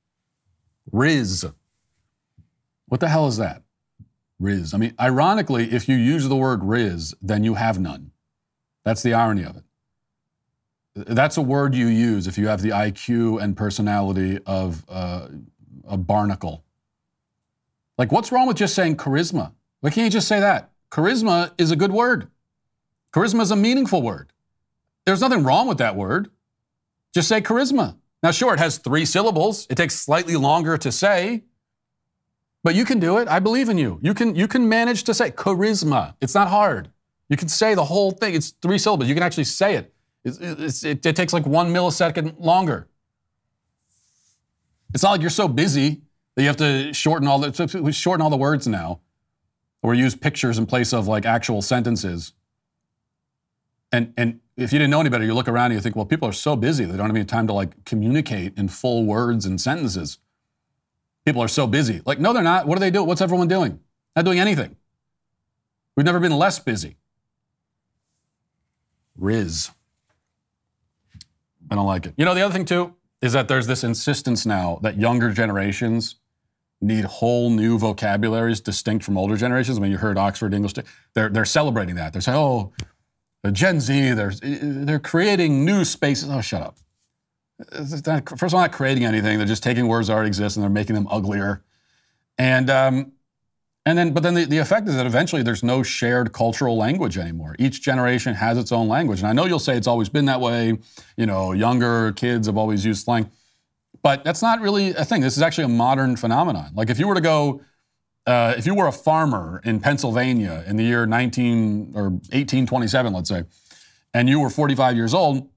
Riz. What the hell is that? Riz. I mean, ironically, if you use the word riz, then you have none. That's the irony of it. That's a word you use if you have the IQ and personality of a barnacle. Like, what's wrong with just saying charisma? Why can't you just say that? Charisma is a good word. Charisma is a meaningful word. There's nothing wrong with that word. Just say charisma. Now, sure, it has 3 syllables. It takes slightly longer to say, but you can do it. I believe in you. You can manage to say charisma. It's not hard. You can say the whole thing. It's 3 syllables. You can actually say it. It takes like 1 millisecond longer. It's not like you're so busy that you have to shorten all the words now, or use pictures in place of like actual sentences. And if you didn't know any better, you look around and you think, well, people are so busy they don't have any time to like communicate in full words and sentences. People are so busy. Like, no, they're not. What do they do? What's everyone doing? Not doing anything. We've never been less busy. Riz. I don't like it. You know, the other thing, too, is that there's this insistence now that younger generations need whole new vocabularies distinct from older generations. I mean, you heard Oxford English. They're celebrating that. They're saying, oh, the Gen Z, they're creating new spaces. Oh, shut up. First of all, not creating anything. They're just taking words that already exist and they're making them uglier. But then the effect is that eventually there's no shared cultural language anymore. Each generation has its own language. And I know you'll say it's always been that way. You know, younger kids have always used slang. But that's not really a thing. This is actually a modern phenomenon. Like if you were to go, if you were a farmer in Pennsylvania in the year 1827, let's say, and you were 45 years old,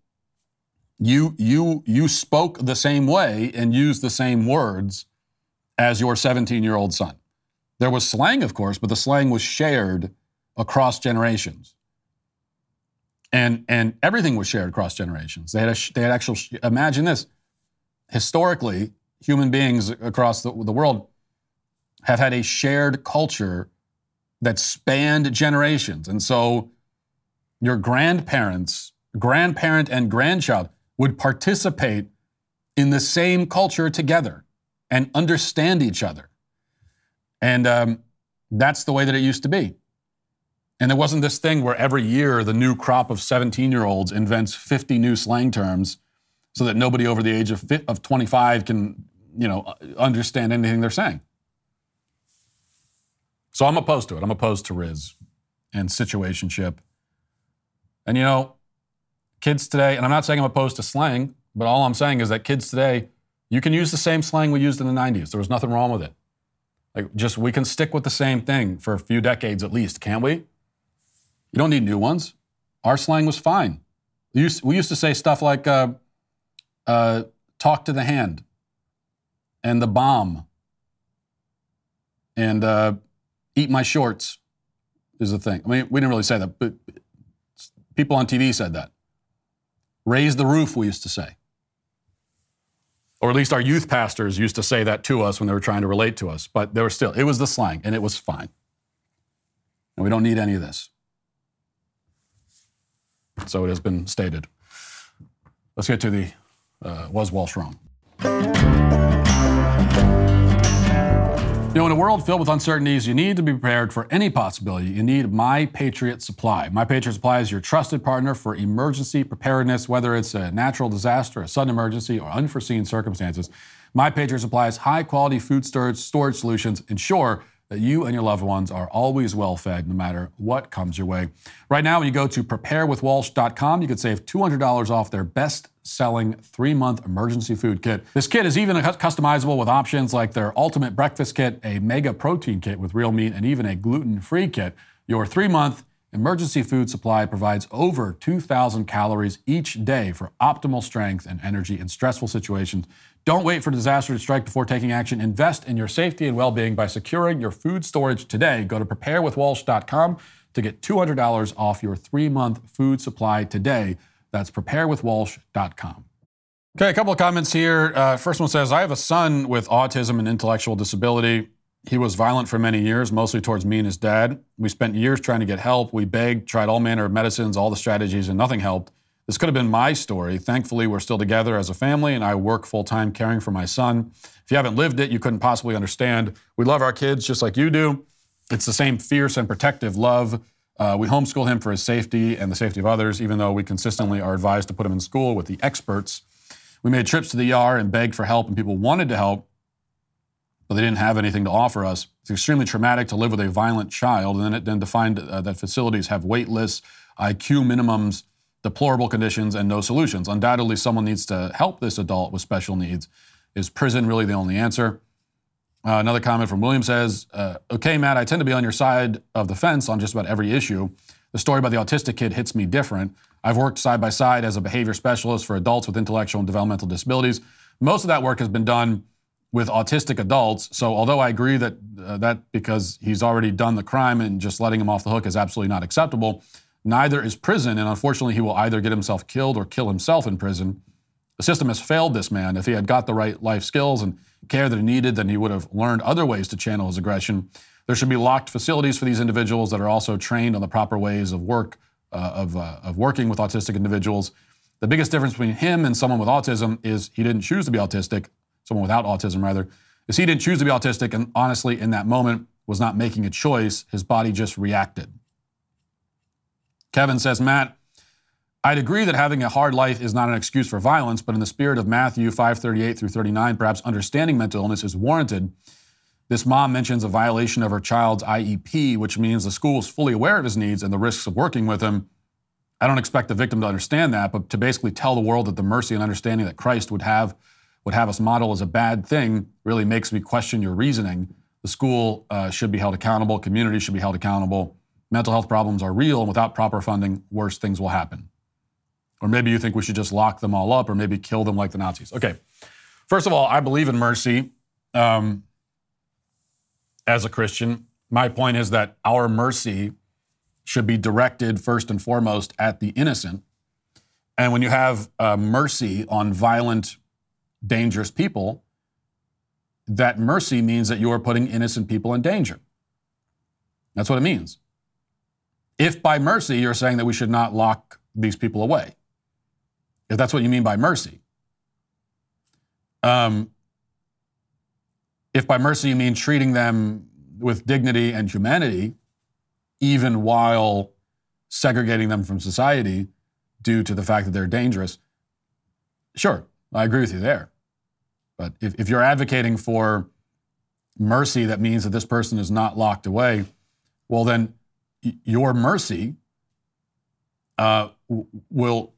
you spoke the same way and used the same words as your 17-year-old son. There was slang, of course, but the slang was shared across generations. And everything was shared across generations. They had actual, imagine this, historically, human beings across the world have had a shared culture that spanned generations. And so your grandparent and grandchild would participate in the same culture together and understand each other. And that's the way that it used to be. And there wasn't this thing where every year the new crop of 17-year-olds invents 50 new slang terms so that nobody over the age of 25 can, understand anything they're saying. So I'm opposed to it. I'm opposed to Riz and situationship. And, kids today, and I'm not saying I'm opposed to slang, but all I'm saying is that kids today, you can use the same slang we used in the 90s. There was nothing wrong with it. We can stick with the same thing for a few decades at least, can't we? You don't need new ones. Our slang was fine. We used to say stuff like talk to the hand and the bomb and eat my shorts is the thing. I mean, we didn't really say that, but people on TV said that. Raise the roof, we used to say. Or at least our youth pastors used to say that to us when they were trying to relate to us. But there was still, it was the slang, and it was fine. And we don't need any of this. So it has been stated. Let's get to the, was Walsh wrong? You know, in a world filled with uncertainties, you need to be prepared for any possibility. You need My Patriot Supply. My Patriot Supply is your trusted partner for emergency preparedness, whether it's a natural disaster, a sudden emergency, or unforeseen circumstances. My Patriot Supply's high-quality food storage solutions ensure that you and your loved ones are always well-fed no matter what comes your way. Right now, when you go to preparewithwalsh.com, you can save $200 off their best-selling 3-month emergency food kit. This kit is even customizable with options like their ultimate breakfast kit, a mega protein kit with real meat, and even a gluten-free kit. Your 3-month emergency food supply provides over 2,000 calories each day for optimal strength and energy in stressful situations. Don't wait for disaster to strike before taking action. Invest in your safety and well-being by securing your food storage today. Go to preparewithwalsh.com to get $200 off your 3-month food supply today. That's preparewithwalsh.com. Okay, a couple of comments here. First one says, I have a son with autism and intellectual disability. He was violent for many years, mostly towards me and his dad. We spent years trying to get help. We begged, tried all manner of medicines, all the strategies, and nothing helped. This could have been my story. Thankfully, we're still together as a family, and I work full-time caring for my son. If you haven't lived it, you couldn't possibly understand. We love our kids just like you do. It's the same fierce and protective love. We homeschool him for his safety and the safety of others, even though we consistently are advised to put him in school with the experts. We made trips to the ER and begged for help, and people wanted to help, but they didn't have anything to offer us. It's extremely traumatic to live with a violent child, and then to find that facilities have wait lists, IQ minimums, deplorable conditions, and no solutions. Undoubtedly, someone needs to help this adult with special needs. Is prison really the only answer? Another comment from William says, okay, Matt, I tend to be on your side of the fence on just about every issue. The story about the autistic kid hits me different. I've worked side by side as a behavior specialist for adults with intellectual and developmental disabilities. Most of that work has been done with autistic adults. So although I agree that because he's already done the crime and just letting him off the hook is absolutely not acceptable, neither is prison, and unfortunately, he will either get himself killed or kill himself in prison. The system has failed this man. If he had got the right life skills and care that he needed, then he would have learned other ways to channel his aggression. There should be locked facilities for these individuals that are also trained on the proper ways of working with autistic individuals. The biggest difference between him and someone with autism is he didn't choose to be autistic, someone without autism rather, is he didn't choose to be autistic, and honestly, in that moment, was not making a choice. His body just reacted. Kevin says, Matt, I'd agree that having a hard life is not an excuse for violence, but in the spirit of Matthew 5:38 through 39, perhaps understanding mental illness is warranted. This mom mentions a violation of her child's IEP, which means the school is fully aware of his needs and the risks of working with him. I don't expect the victim to understand that, but to basically tell the world that the mercy and understanding that Christ would have us model as a bad thing really makes me question your reasoning. The school should be held accountable. Community should be held accountable. Mental health problems are real, and without proper funding, worse things will happen. Or maybe you think we should just lock them all up or maybe kill them like the Nazis. Okay, first of all, I believe in mercy as a Christian. My point is that our mercy should be directed first and foremost at the innocent. And when you have mercy on violent, dangerous people, that mercy means that you are putting innocent people in danger. That's what it means. If by mercy you're saying that we should not lock these people away, if that's what you mean by mercy. If by mercy you mean treating them with dignity and humanity, even while segregating them from society due to the fact that they're dangerous, sure, I agree with you there. But if you're advocating for mercy that means that this person is not locked away, well then your mercy will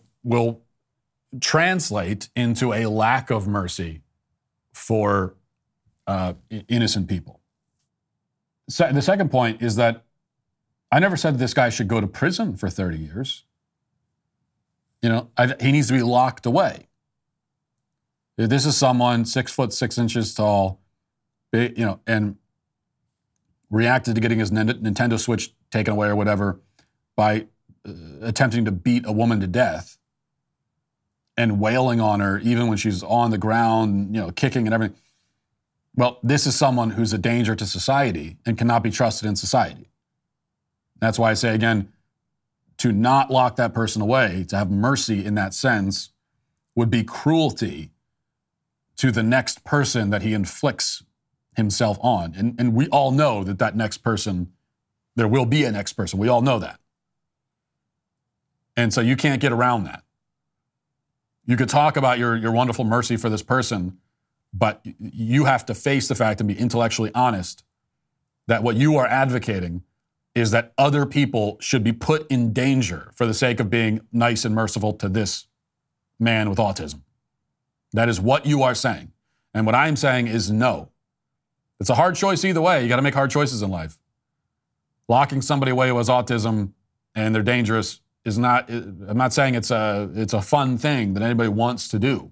translate into a lack of mercy for innocent people. The second point is that I never said this guy should go to prison for 30 years. He needs to be locked away. This is someone 6'6" tall, and reacted to getting his Nintendo Switch taken away or whatever by attempting to beat a woman to death and wailing on her even when she's on the ground, kicking and everything. Well, this is someone who's a danger to society and cannot be trusted in society. That's why I say, again, to not lock that person away, to have mercy in that sense, would be cruelty to the next person that he inflicts himself on. And we all know that next person, there will be a next person. We all know that. And so you can't get around that. You could talk about your wonderful mercy for this person, but you have to face the fact and be intellectually honest that what you are advocating is that other people should be put in danger for the sake of being nice and merciful to this man with autism. That is what you are saying. And what I'm saying is no. It's a hard choice either way. You got to make hard choices in life. Locking somebody away who has autism and they're dangerous is not, I'm not saying it's a fun thing that anybody wants to do.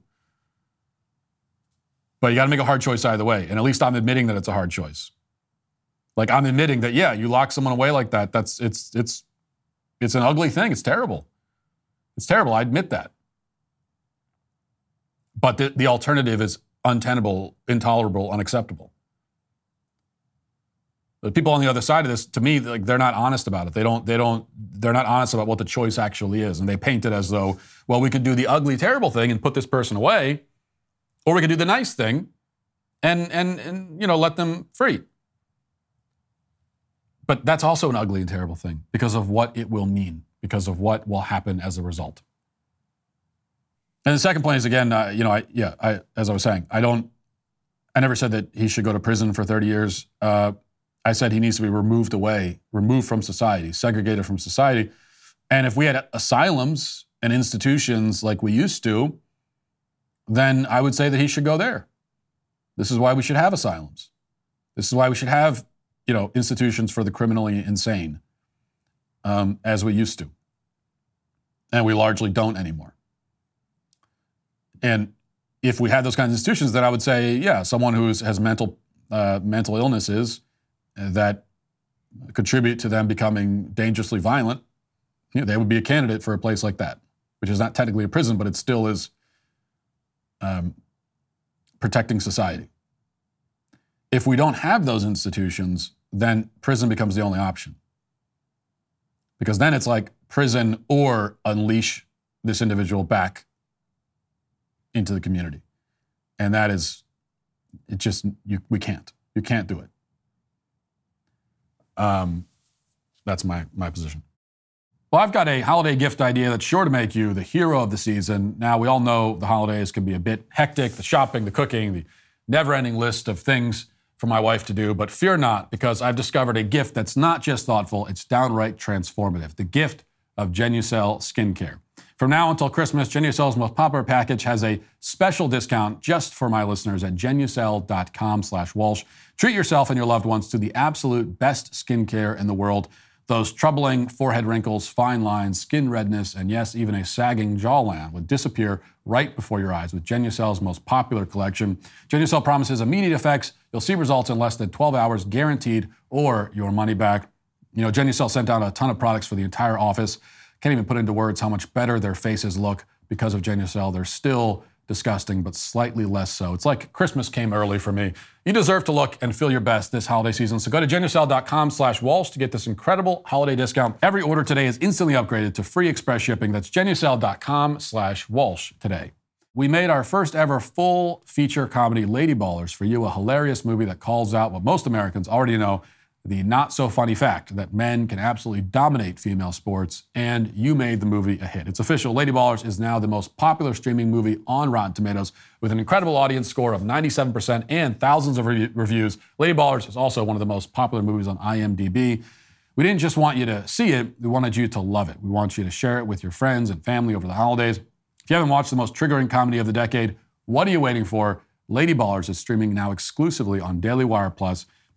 But you got to make a hard choice either way. And at least I'm admitting that it's a hard choice. Like, I'm admitting that, yeah, you lock someone away like that, it's an ugly thing. It's terrible. It's terrible. I admit that. But the alternative is untenable, intolerable, unacceptable. The people on the other side of this, to me, like, they're not honest about it. They're not honest about what the choice actually is. And they paint it as though, well, we could do the ugly, terrible thing and put this person away, or we could do the nice thing and let them free. But that's also an ugly and terrible thing because of what it will mean, because of what will happen as a result. And the second point is, again, as I was saying, I never said that he should go to prison for 30 years. I said he needs to be removed from society, segregated from society. And if we had asylums and institutions like we used to, then I would say that he should go there. This is why we should have asylums. This is why we should have, institutions for the criminally insane, as we used to. And we largely don't anymore. And if we had those kinds of institutions, then I would say, yeah, someone who has mental illnesses that contribute to them becoming dangerously violent, they would be a candidate for a place like that, which is not technically a prison, but it still is protecting society. If we don't have those institutions, then prison becomes the only option. Because then it's like prison or unleash this individual back into the community. And that is, we can't. You can't do it. That's my position. Well, I've got a holiday gift idea that's sure to make you the hero of the season. Now, we all know the holidays can be a bit hectic, the shopping, the cooking, the never-ending list of things for my wife to do, but fear not, because I've discovered a gift that's not just thoughtful, it's downright transformative. The gift of Genucel skincare. From now until Christmas, Genucel's most popular package has a special discount just for my listeners at Genucel.com/Walsh. Treat yourself and your loved ones to the absolute best skincare in the world. Those troubling forehead wrinkles, fine lines, skin redness, and yes, even a sagging jawline would disappear right before your eyes with Genucel's most popular collection. Genucel promises immediate effects. You'll see results in less than 12 hours, guaranteed, or your money back. Genucel sent out a ton of products for the entire office. Can't even put into words how much better their faces look because of Genucel. They're still disgusting, but slightly less so. It's like Christmas came early for me. You deserve to look and feel your best this holiday season. So go to Genucel.com/Walsh to get this incredible holiday discount. Every order today is instantly upgraded to free express shipping. That's Genucel.com/Walsh today. We made our first ever full feature comedy, Lady Ballers, for you, a hilarious movie that calls out what most Americans already know, the not-so-funny fact that men can absolutely dominate female sports, and you made the movie a hit. It's official. Lady Ballers is now the most popular streaming movie on Rotten Tomatoes with an incredible audience score of 97% and thousands of reviews. Lady Ballers is also one of the most popular movies on IMDb. We didn't just want you to see it, we wanted you to love it. We want you to share it with your friends and family over the holidays. If you haven't watched the most triggering comedy of the decade, what are you waiting for? Lady Ballers is streaming now exclusively on Daily Wire Plus.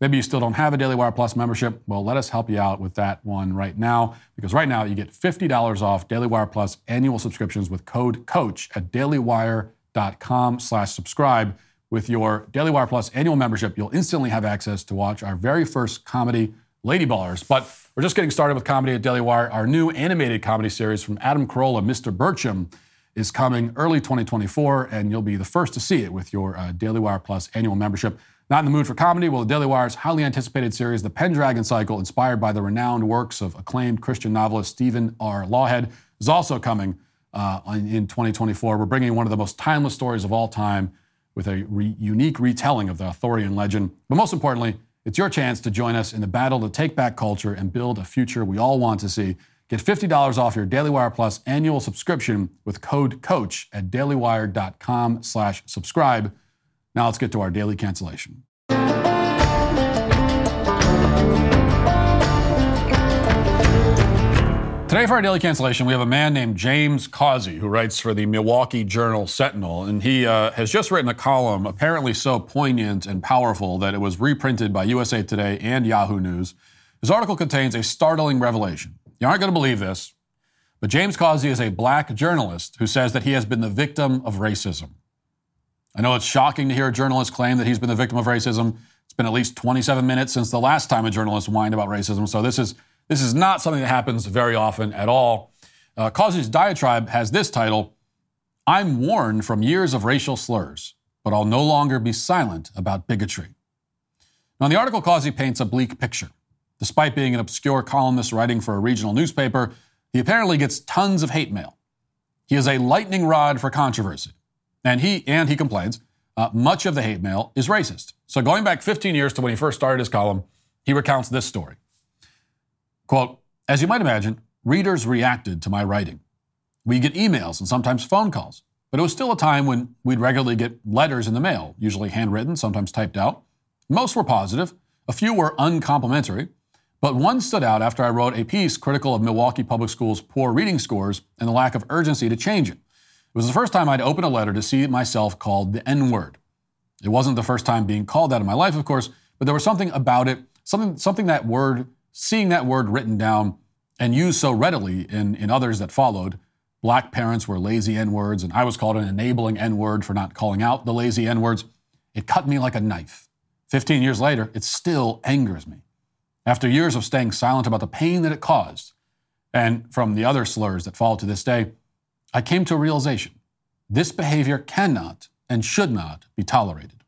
Maybe you still don't have a Daily Wire Plus membership. Well, let us help you out with that one right now, because right now you get $50 off Daily Wire Plus annual subscriptions with code COACH at dailywire.com/subscribe. With your Daily Wire Plus annual membership, you'll instantly have access to watch our very first comedy, Lady Ballers. But we're just getting started with comedy at Daily Wire. Our new animated comedy series from Adam Carolla, Mr. Bircham, is coming early 2024, and you'll be the first to see it with your Daily Wire Plus annual membership. Not in the mood for comedy? Well, the Daily Wire's highly anticipated series, The Pendragon Cycle, inspired by the renowned works of acclaimed Christian novelist Stephen R. Lawhead, is also coming in 2024. We're bringing one of the most timeless stories of all time with a unique retelling of the Arthurian legend. But most importantly, it's your chance to join us in the battle to take back culture and build a future we all want to see. Get $50 off your Daily Wire Plus annual subscription with code COACH at dailywire.com/subscribe. Now let's get to our daily cancellation. Today for our daily cancellation, we have a man named James Causey, who writes for the Milwaukee Journal Sentinel, and he has just written a column apparently so poignant and powerful that it was reprinted by USA Today and Yahoo News. His article contains a startling revelation. You aren't going to believe this, but James Causey is a black journalist who says that he has been the victim of racism. I know it's shocking to hear a journalist claim that he's been the victim of racism. It's been at least 27 minutes since the last time a journalist whined about racism, so this is not something that happens very often at all. Causey's diatribe has this title: "I'm warned from years of racial slurs, but I'll no longer be silent about bigotry." Now, in the article, Causey paints a bleak picture. Despite being an obscure columnist writing for a regional newspaper, he apparently gets tons of hate mail. He is a lightning rod for controversy. And he complains, much of the hate mail is racist. So going back 15 years to when he first started his column, he recounts this story. Quote, "As you might imagine, readers reacted to my writing. We get emails and sometimes phone calls, but it was still a time when we'd regularly get letters in the mail, usually handwritten, sometimes typed out. Most were positive, a few were uncomplimentary, but one stood out after I wrote a piece critical of Milwaukee Public Schools' poor reading scores and the lack of urgency to change it. It was the first time I'd opened a letter to see myself called the N-word. It wasn't the first time being called that in my life, of course, but there was something about it, something that word, seeing that word written down and used so readily in others that followed. Black parents were lazy N-words, and I was called an enabling N-word for not calling out the lazy N-words. It cut me like a knife. 15 years later, it still angers me. After years of staying silent about the pain that it caused, and from the other slurs that followed to this day, I came to a realization. This behavior cannot and should not be tolerated."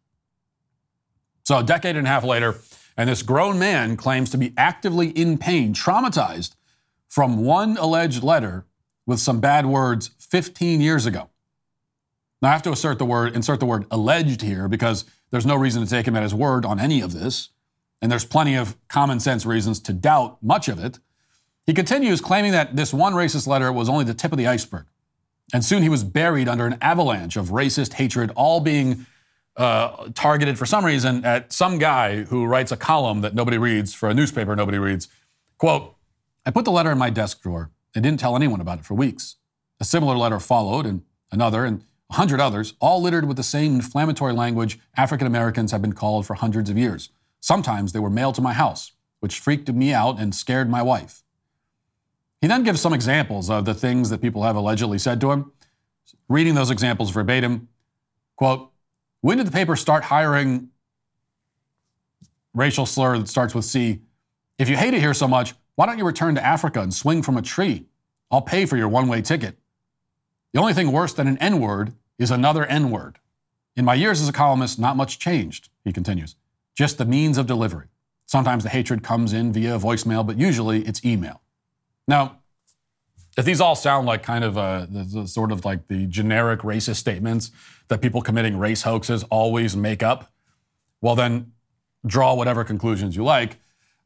So a decade and a half later, and this grown man claims to be actively in pain, traumatized from one alleged letter with some bad words 15 years ago. Now I have to insert the word alleged here because there's no reason to take him at his word on any of this, and there's plenty of common sense reasons to doubt much of it. He continues claiming that this one racist letter was only the tip of the iceberg. And soon he was buried under an avalanche of racist hatred, all being targeted for some reason at some guy who writes a column that nobody reads for a newspaper nobody reads. Quote, "I put the letter in my desk drawer and didn't tell anyone about it for weeks. A similar letter followed, and another, and 100 others, all littered with the same inflammatory language African Americans have been called for hundreds of years. Sometimes they were mailed to my house, which freaked me out and scared my wife." He then gives some examples of the things that people have allegedly said to him. Reading those examples verbatim, quote, "When did the paper start hiring," racial slur that starts with C, "if you hate it here so much, why don't you return to Africa and swing from a tree? I'll pay for your one-way ticket. The only thing worse than an N-word is another N-word. In my years as a columnist, not much changed," he continues. "Just the means of delivery. Sometimes the hatred comes in via voicemail, but usually it's email." Now, if these all sound like kind of the sort of like the generic racist statements that people committing race hoaxes always make up, well then draw whatever conclusions you like.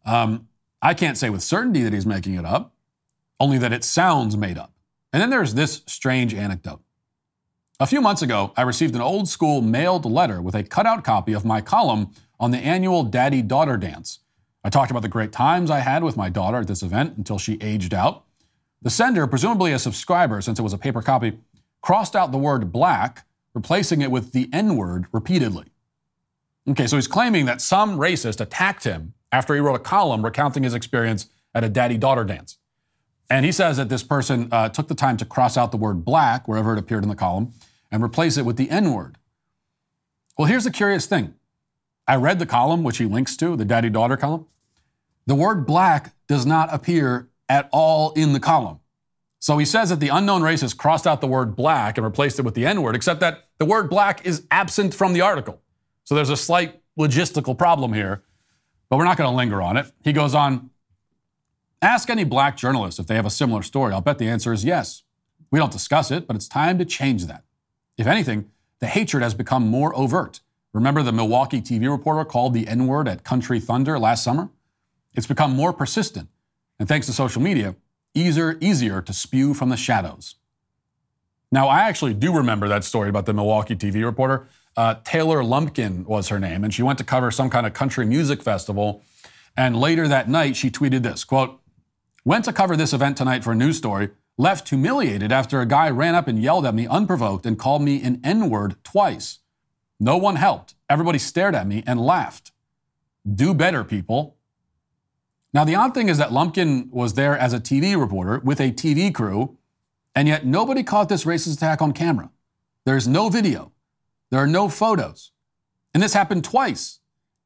I can't say with certainty that he's making it up, only that it sounds made up. And then there's this strange anecdote. A few months ago, I received an old school mailed letter with a cutout copy of my column on the annual daddy-daughter dance. I talked about the great times I had with my daughter at this event until she aged out. The sender, presumably a subscriber since it was a paper copy, crossed out the word black, replacing it with the N-word repeatedly. Okay, so he's claiming that some racist attacked him after he wrote a column recounting his experience at a daddy-daughter dance. And he says that this person took the time to cross out the word black wherever it appeared in the column and replace it with the N-word. Well, here's the curious thing. I read the column, which he links to, the daddy-daughter column. The word black does not appear at all in the column. So he says that the unknown racist crossed out the word black and replaced it with the N-word, except that the word black is absent from the article. So there's a slight logistical problem here, but we're not going to linger on it. He goes on, ask any black journalist if they have a similar story. I'll bet the answer is yes. We don't discuss it, but it's time to change that. If anything, the hatred has become more overt. Remember the Milwaukee TV reporter called the N-word at Country Thunder last summer? It's become more persistent, and thanks to social media, easier to spew from the shadows. Now, I actually do remember that story about the Milwaukee TV reporter. Taylor Lumpkin was her name, and she went to cover some kind of country music festival, and later that night, she tweeted this, quote, went to cover this event tonight for a news story, left humiliated after a guy ran up and yelled at me unprovoked and called me an N-word twice. No one helped. Everybody stared at me and laughed. Do better, people. Now, the odd thing is that Lumpkin was there as a TV reporter with a TV crew, and yet nobody caught this racist attack on camera. There's no video. There are no photos. And this happened twice.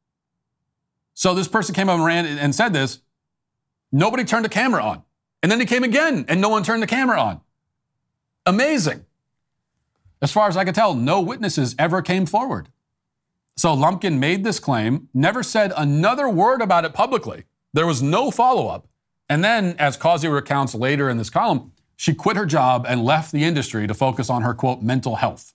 So this person came up and ran and said this. Nobody turned the camera on. And then he came again, and no one turned the camera on. Amazing. As far as I could tell, no witnesses ever came forward. So Lumpkin made this claim, never said another word about it publicly. There was no follow-up. And then, as Causey recounts later in this column, she quit her job and left the industry to focus on her, quote, mental health.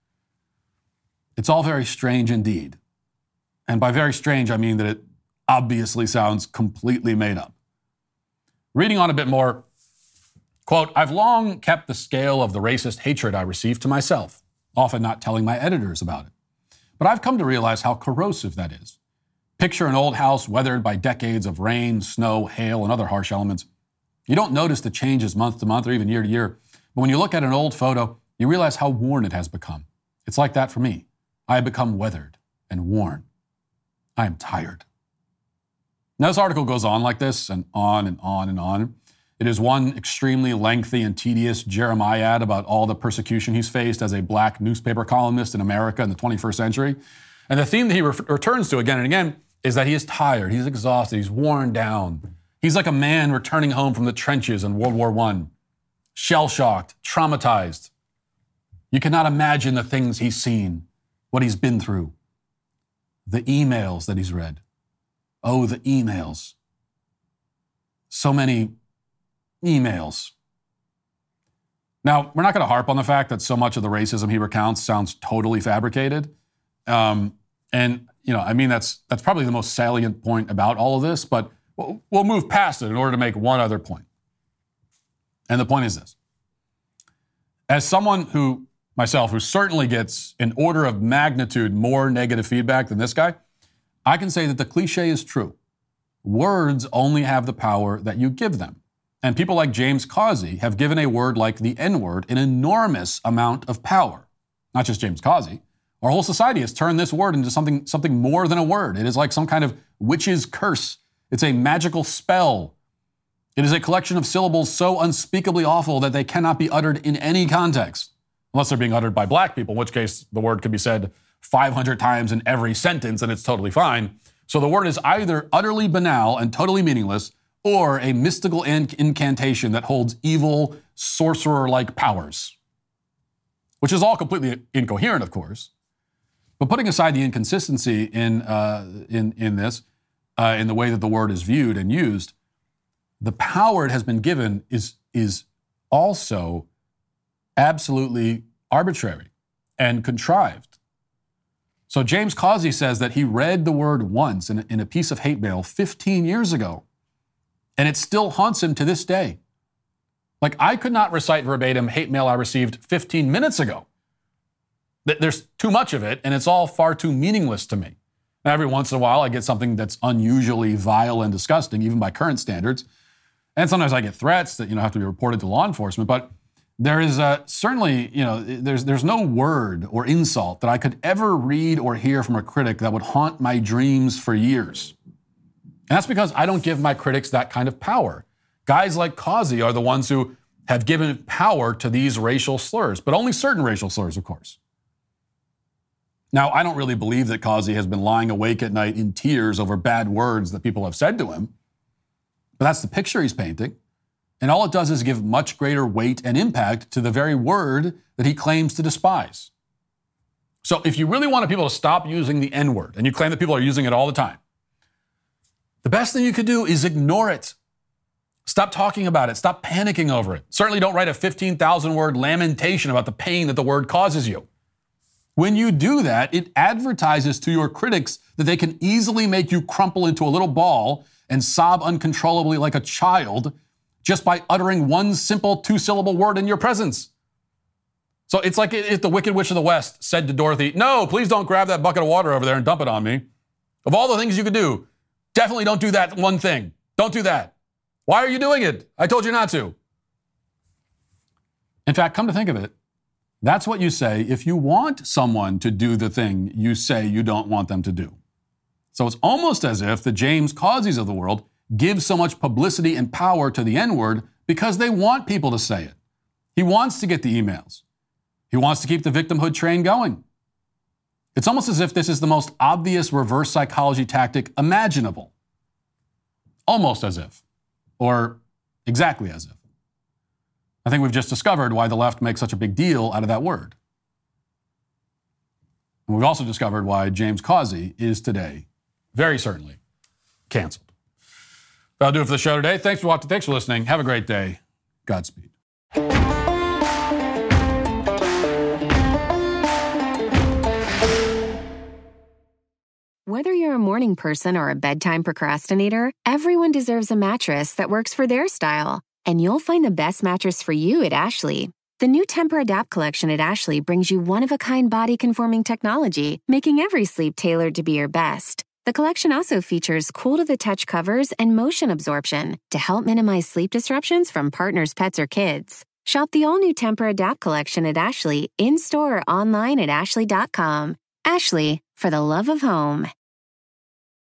It's all very strange indeed. And by very strange, I mean that it obviously sounds completely made up. Reading on a bit more, quote, I've long kept the scale of the racist hatred I receive to myself, often not telling my editors about it. But I've come to realize how corrosive that is. Picture an old house weathered by decades of rain, snow, hail, and other harsh elements. You don't notice the changes month to month or even year to year, but when you look at an old photo, you realize how worn it has become. It's like that for me. I have become weathered and worn. I am tired. Now, this article goes on like this and on and on and on. It is one extremely lengthy and tedious Jeremiad about all the persecution he's faced as a black newspaper columnist in America in the 21st century. And the theme that he returns to again and again is that he is tired, he's exhausted, he's worn down. He's like a man returning home from the trenches in World War I, shell-shocked, traumatized. You cannot imagine the things he's seen, what he's been through, the emails that he's read. Oh, the emails. So many emails. Now, we're not going to harp on the fact that so much of the racism he recounts sounds totally fabricated. And, you know, I mean, that's probably the most salient point about all of this, but we'll move past it in order to make one other point. And the point is this. As someone who certainly gets an order of magnitude more negative feedback than this guy, I can say that the cliche is true. Words only have the power that you give them. And people like James Causey have given a word like the N-word an enormous amount of power. Not just James Causey. Our whole society has turned this word into something more than a word. It is like some kind of witch's curse. It's a magical spell. It is a collection of syllables so unspeakably awful that they cannot be uttered in any context. Unless they're being uttered by black people, in which case the word could be said 500 times in every sentence and it's totally fine. So the word is either utterly banal and totally meaningless or a mystical incantation that holds evil, sorcerer-like powers. Which is all completely incoherent, of course. But putting aside the inconsistency in the way that the word is viewed and used, the power it has been given is also absolutely arbitrary and contrived. So James Causey says that he read the word once in a piece of hate mail 15 years ago, and it still haunts him to this day. Like, I could not recite verbatim hate mail I received 15 minutes ago. There's too much of it, and it's all far too meaningless to me. Now, every once in a while, I get something that's unusually vile and disgusting, even by current standards. And sometimes I get threats that, have to be reported to law enforcement. But There is certainly, there's no word or insult that I could ever read or hear from a critic that would haunt my dreams for years. And that's because I don't give my critics that kind of power. Guys like Causey are the ones who have given power to these racial slurs, but only certain racial slurs, of course. Now, I don't really believe that Causey has been lying awake at night in tears over bad words that people have said to him, but that's the picture he's painting. And all it does is give much greater weight and impact to the very word that he claims to despise. So if you really wanted people to stop using the N-word, and you claim that people are using it all the time, the best thing you could do is ignore it. Stop talking about it. Stop panicking over it. Certainly don't write a 15,000-word lamentation about the pain that the word causes you. When you do that, it advertises to your critics that they can easily make you crumple into a little ball and sob uncontrollably like a child just by uttering one simple two-syllable word in your presence. So it's like if the Wicked Witch of the West said to Dorothy, "No, please don't grab that bucket of water over there and dump it on me. Of all the things you could do, definitely don't do that one thing. Don't do that. Why are you doing it? I told you not to." In fact, come to think of it, that's what you say if you want someone to do the thing you say you don't want them to do. So it's almost as if the James Causeys of the world give so much publicity and power to the N-word because they want people to say it. He wants to get the emails. He wants to keep the victimhood train going. It's almost as if this is the most obvious reverse psychology tactic imaginable. Almost as if, or exactly as if. I think we've just discovered why the left makes such a big deal out of that word. And we've also discovered why James Causey is today, very certainly, canceled. That'll do it for the show today. Thanks for watching. Thanks for listening. Have a great day. Godspeed. Whether you're a morning person or a bedtime procrastinator, everyone deserves a mattress that works for their style. And you'll find the best mattress for you at Ashley. The new Tempur-Adapt collection at Ashley brings you one-of-a-kind body-conforming technology, making every sleep tailored to be your best. The collection also features cool-to-the-touch covers and motion absorption to help minimize sleep disruptions from partners, pets, or kids. Shop the all-new Tempur-Adapt collection at Ashley, in-store or online at ashley.com. Ashley, for the love of home.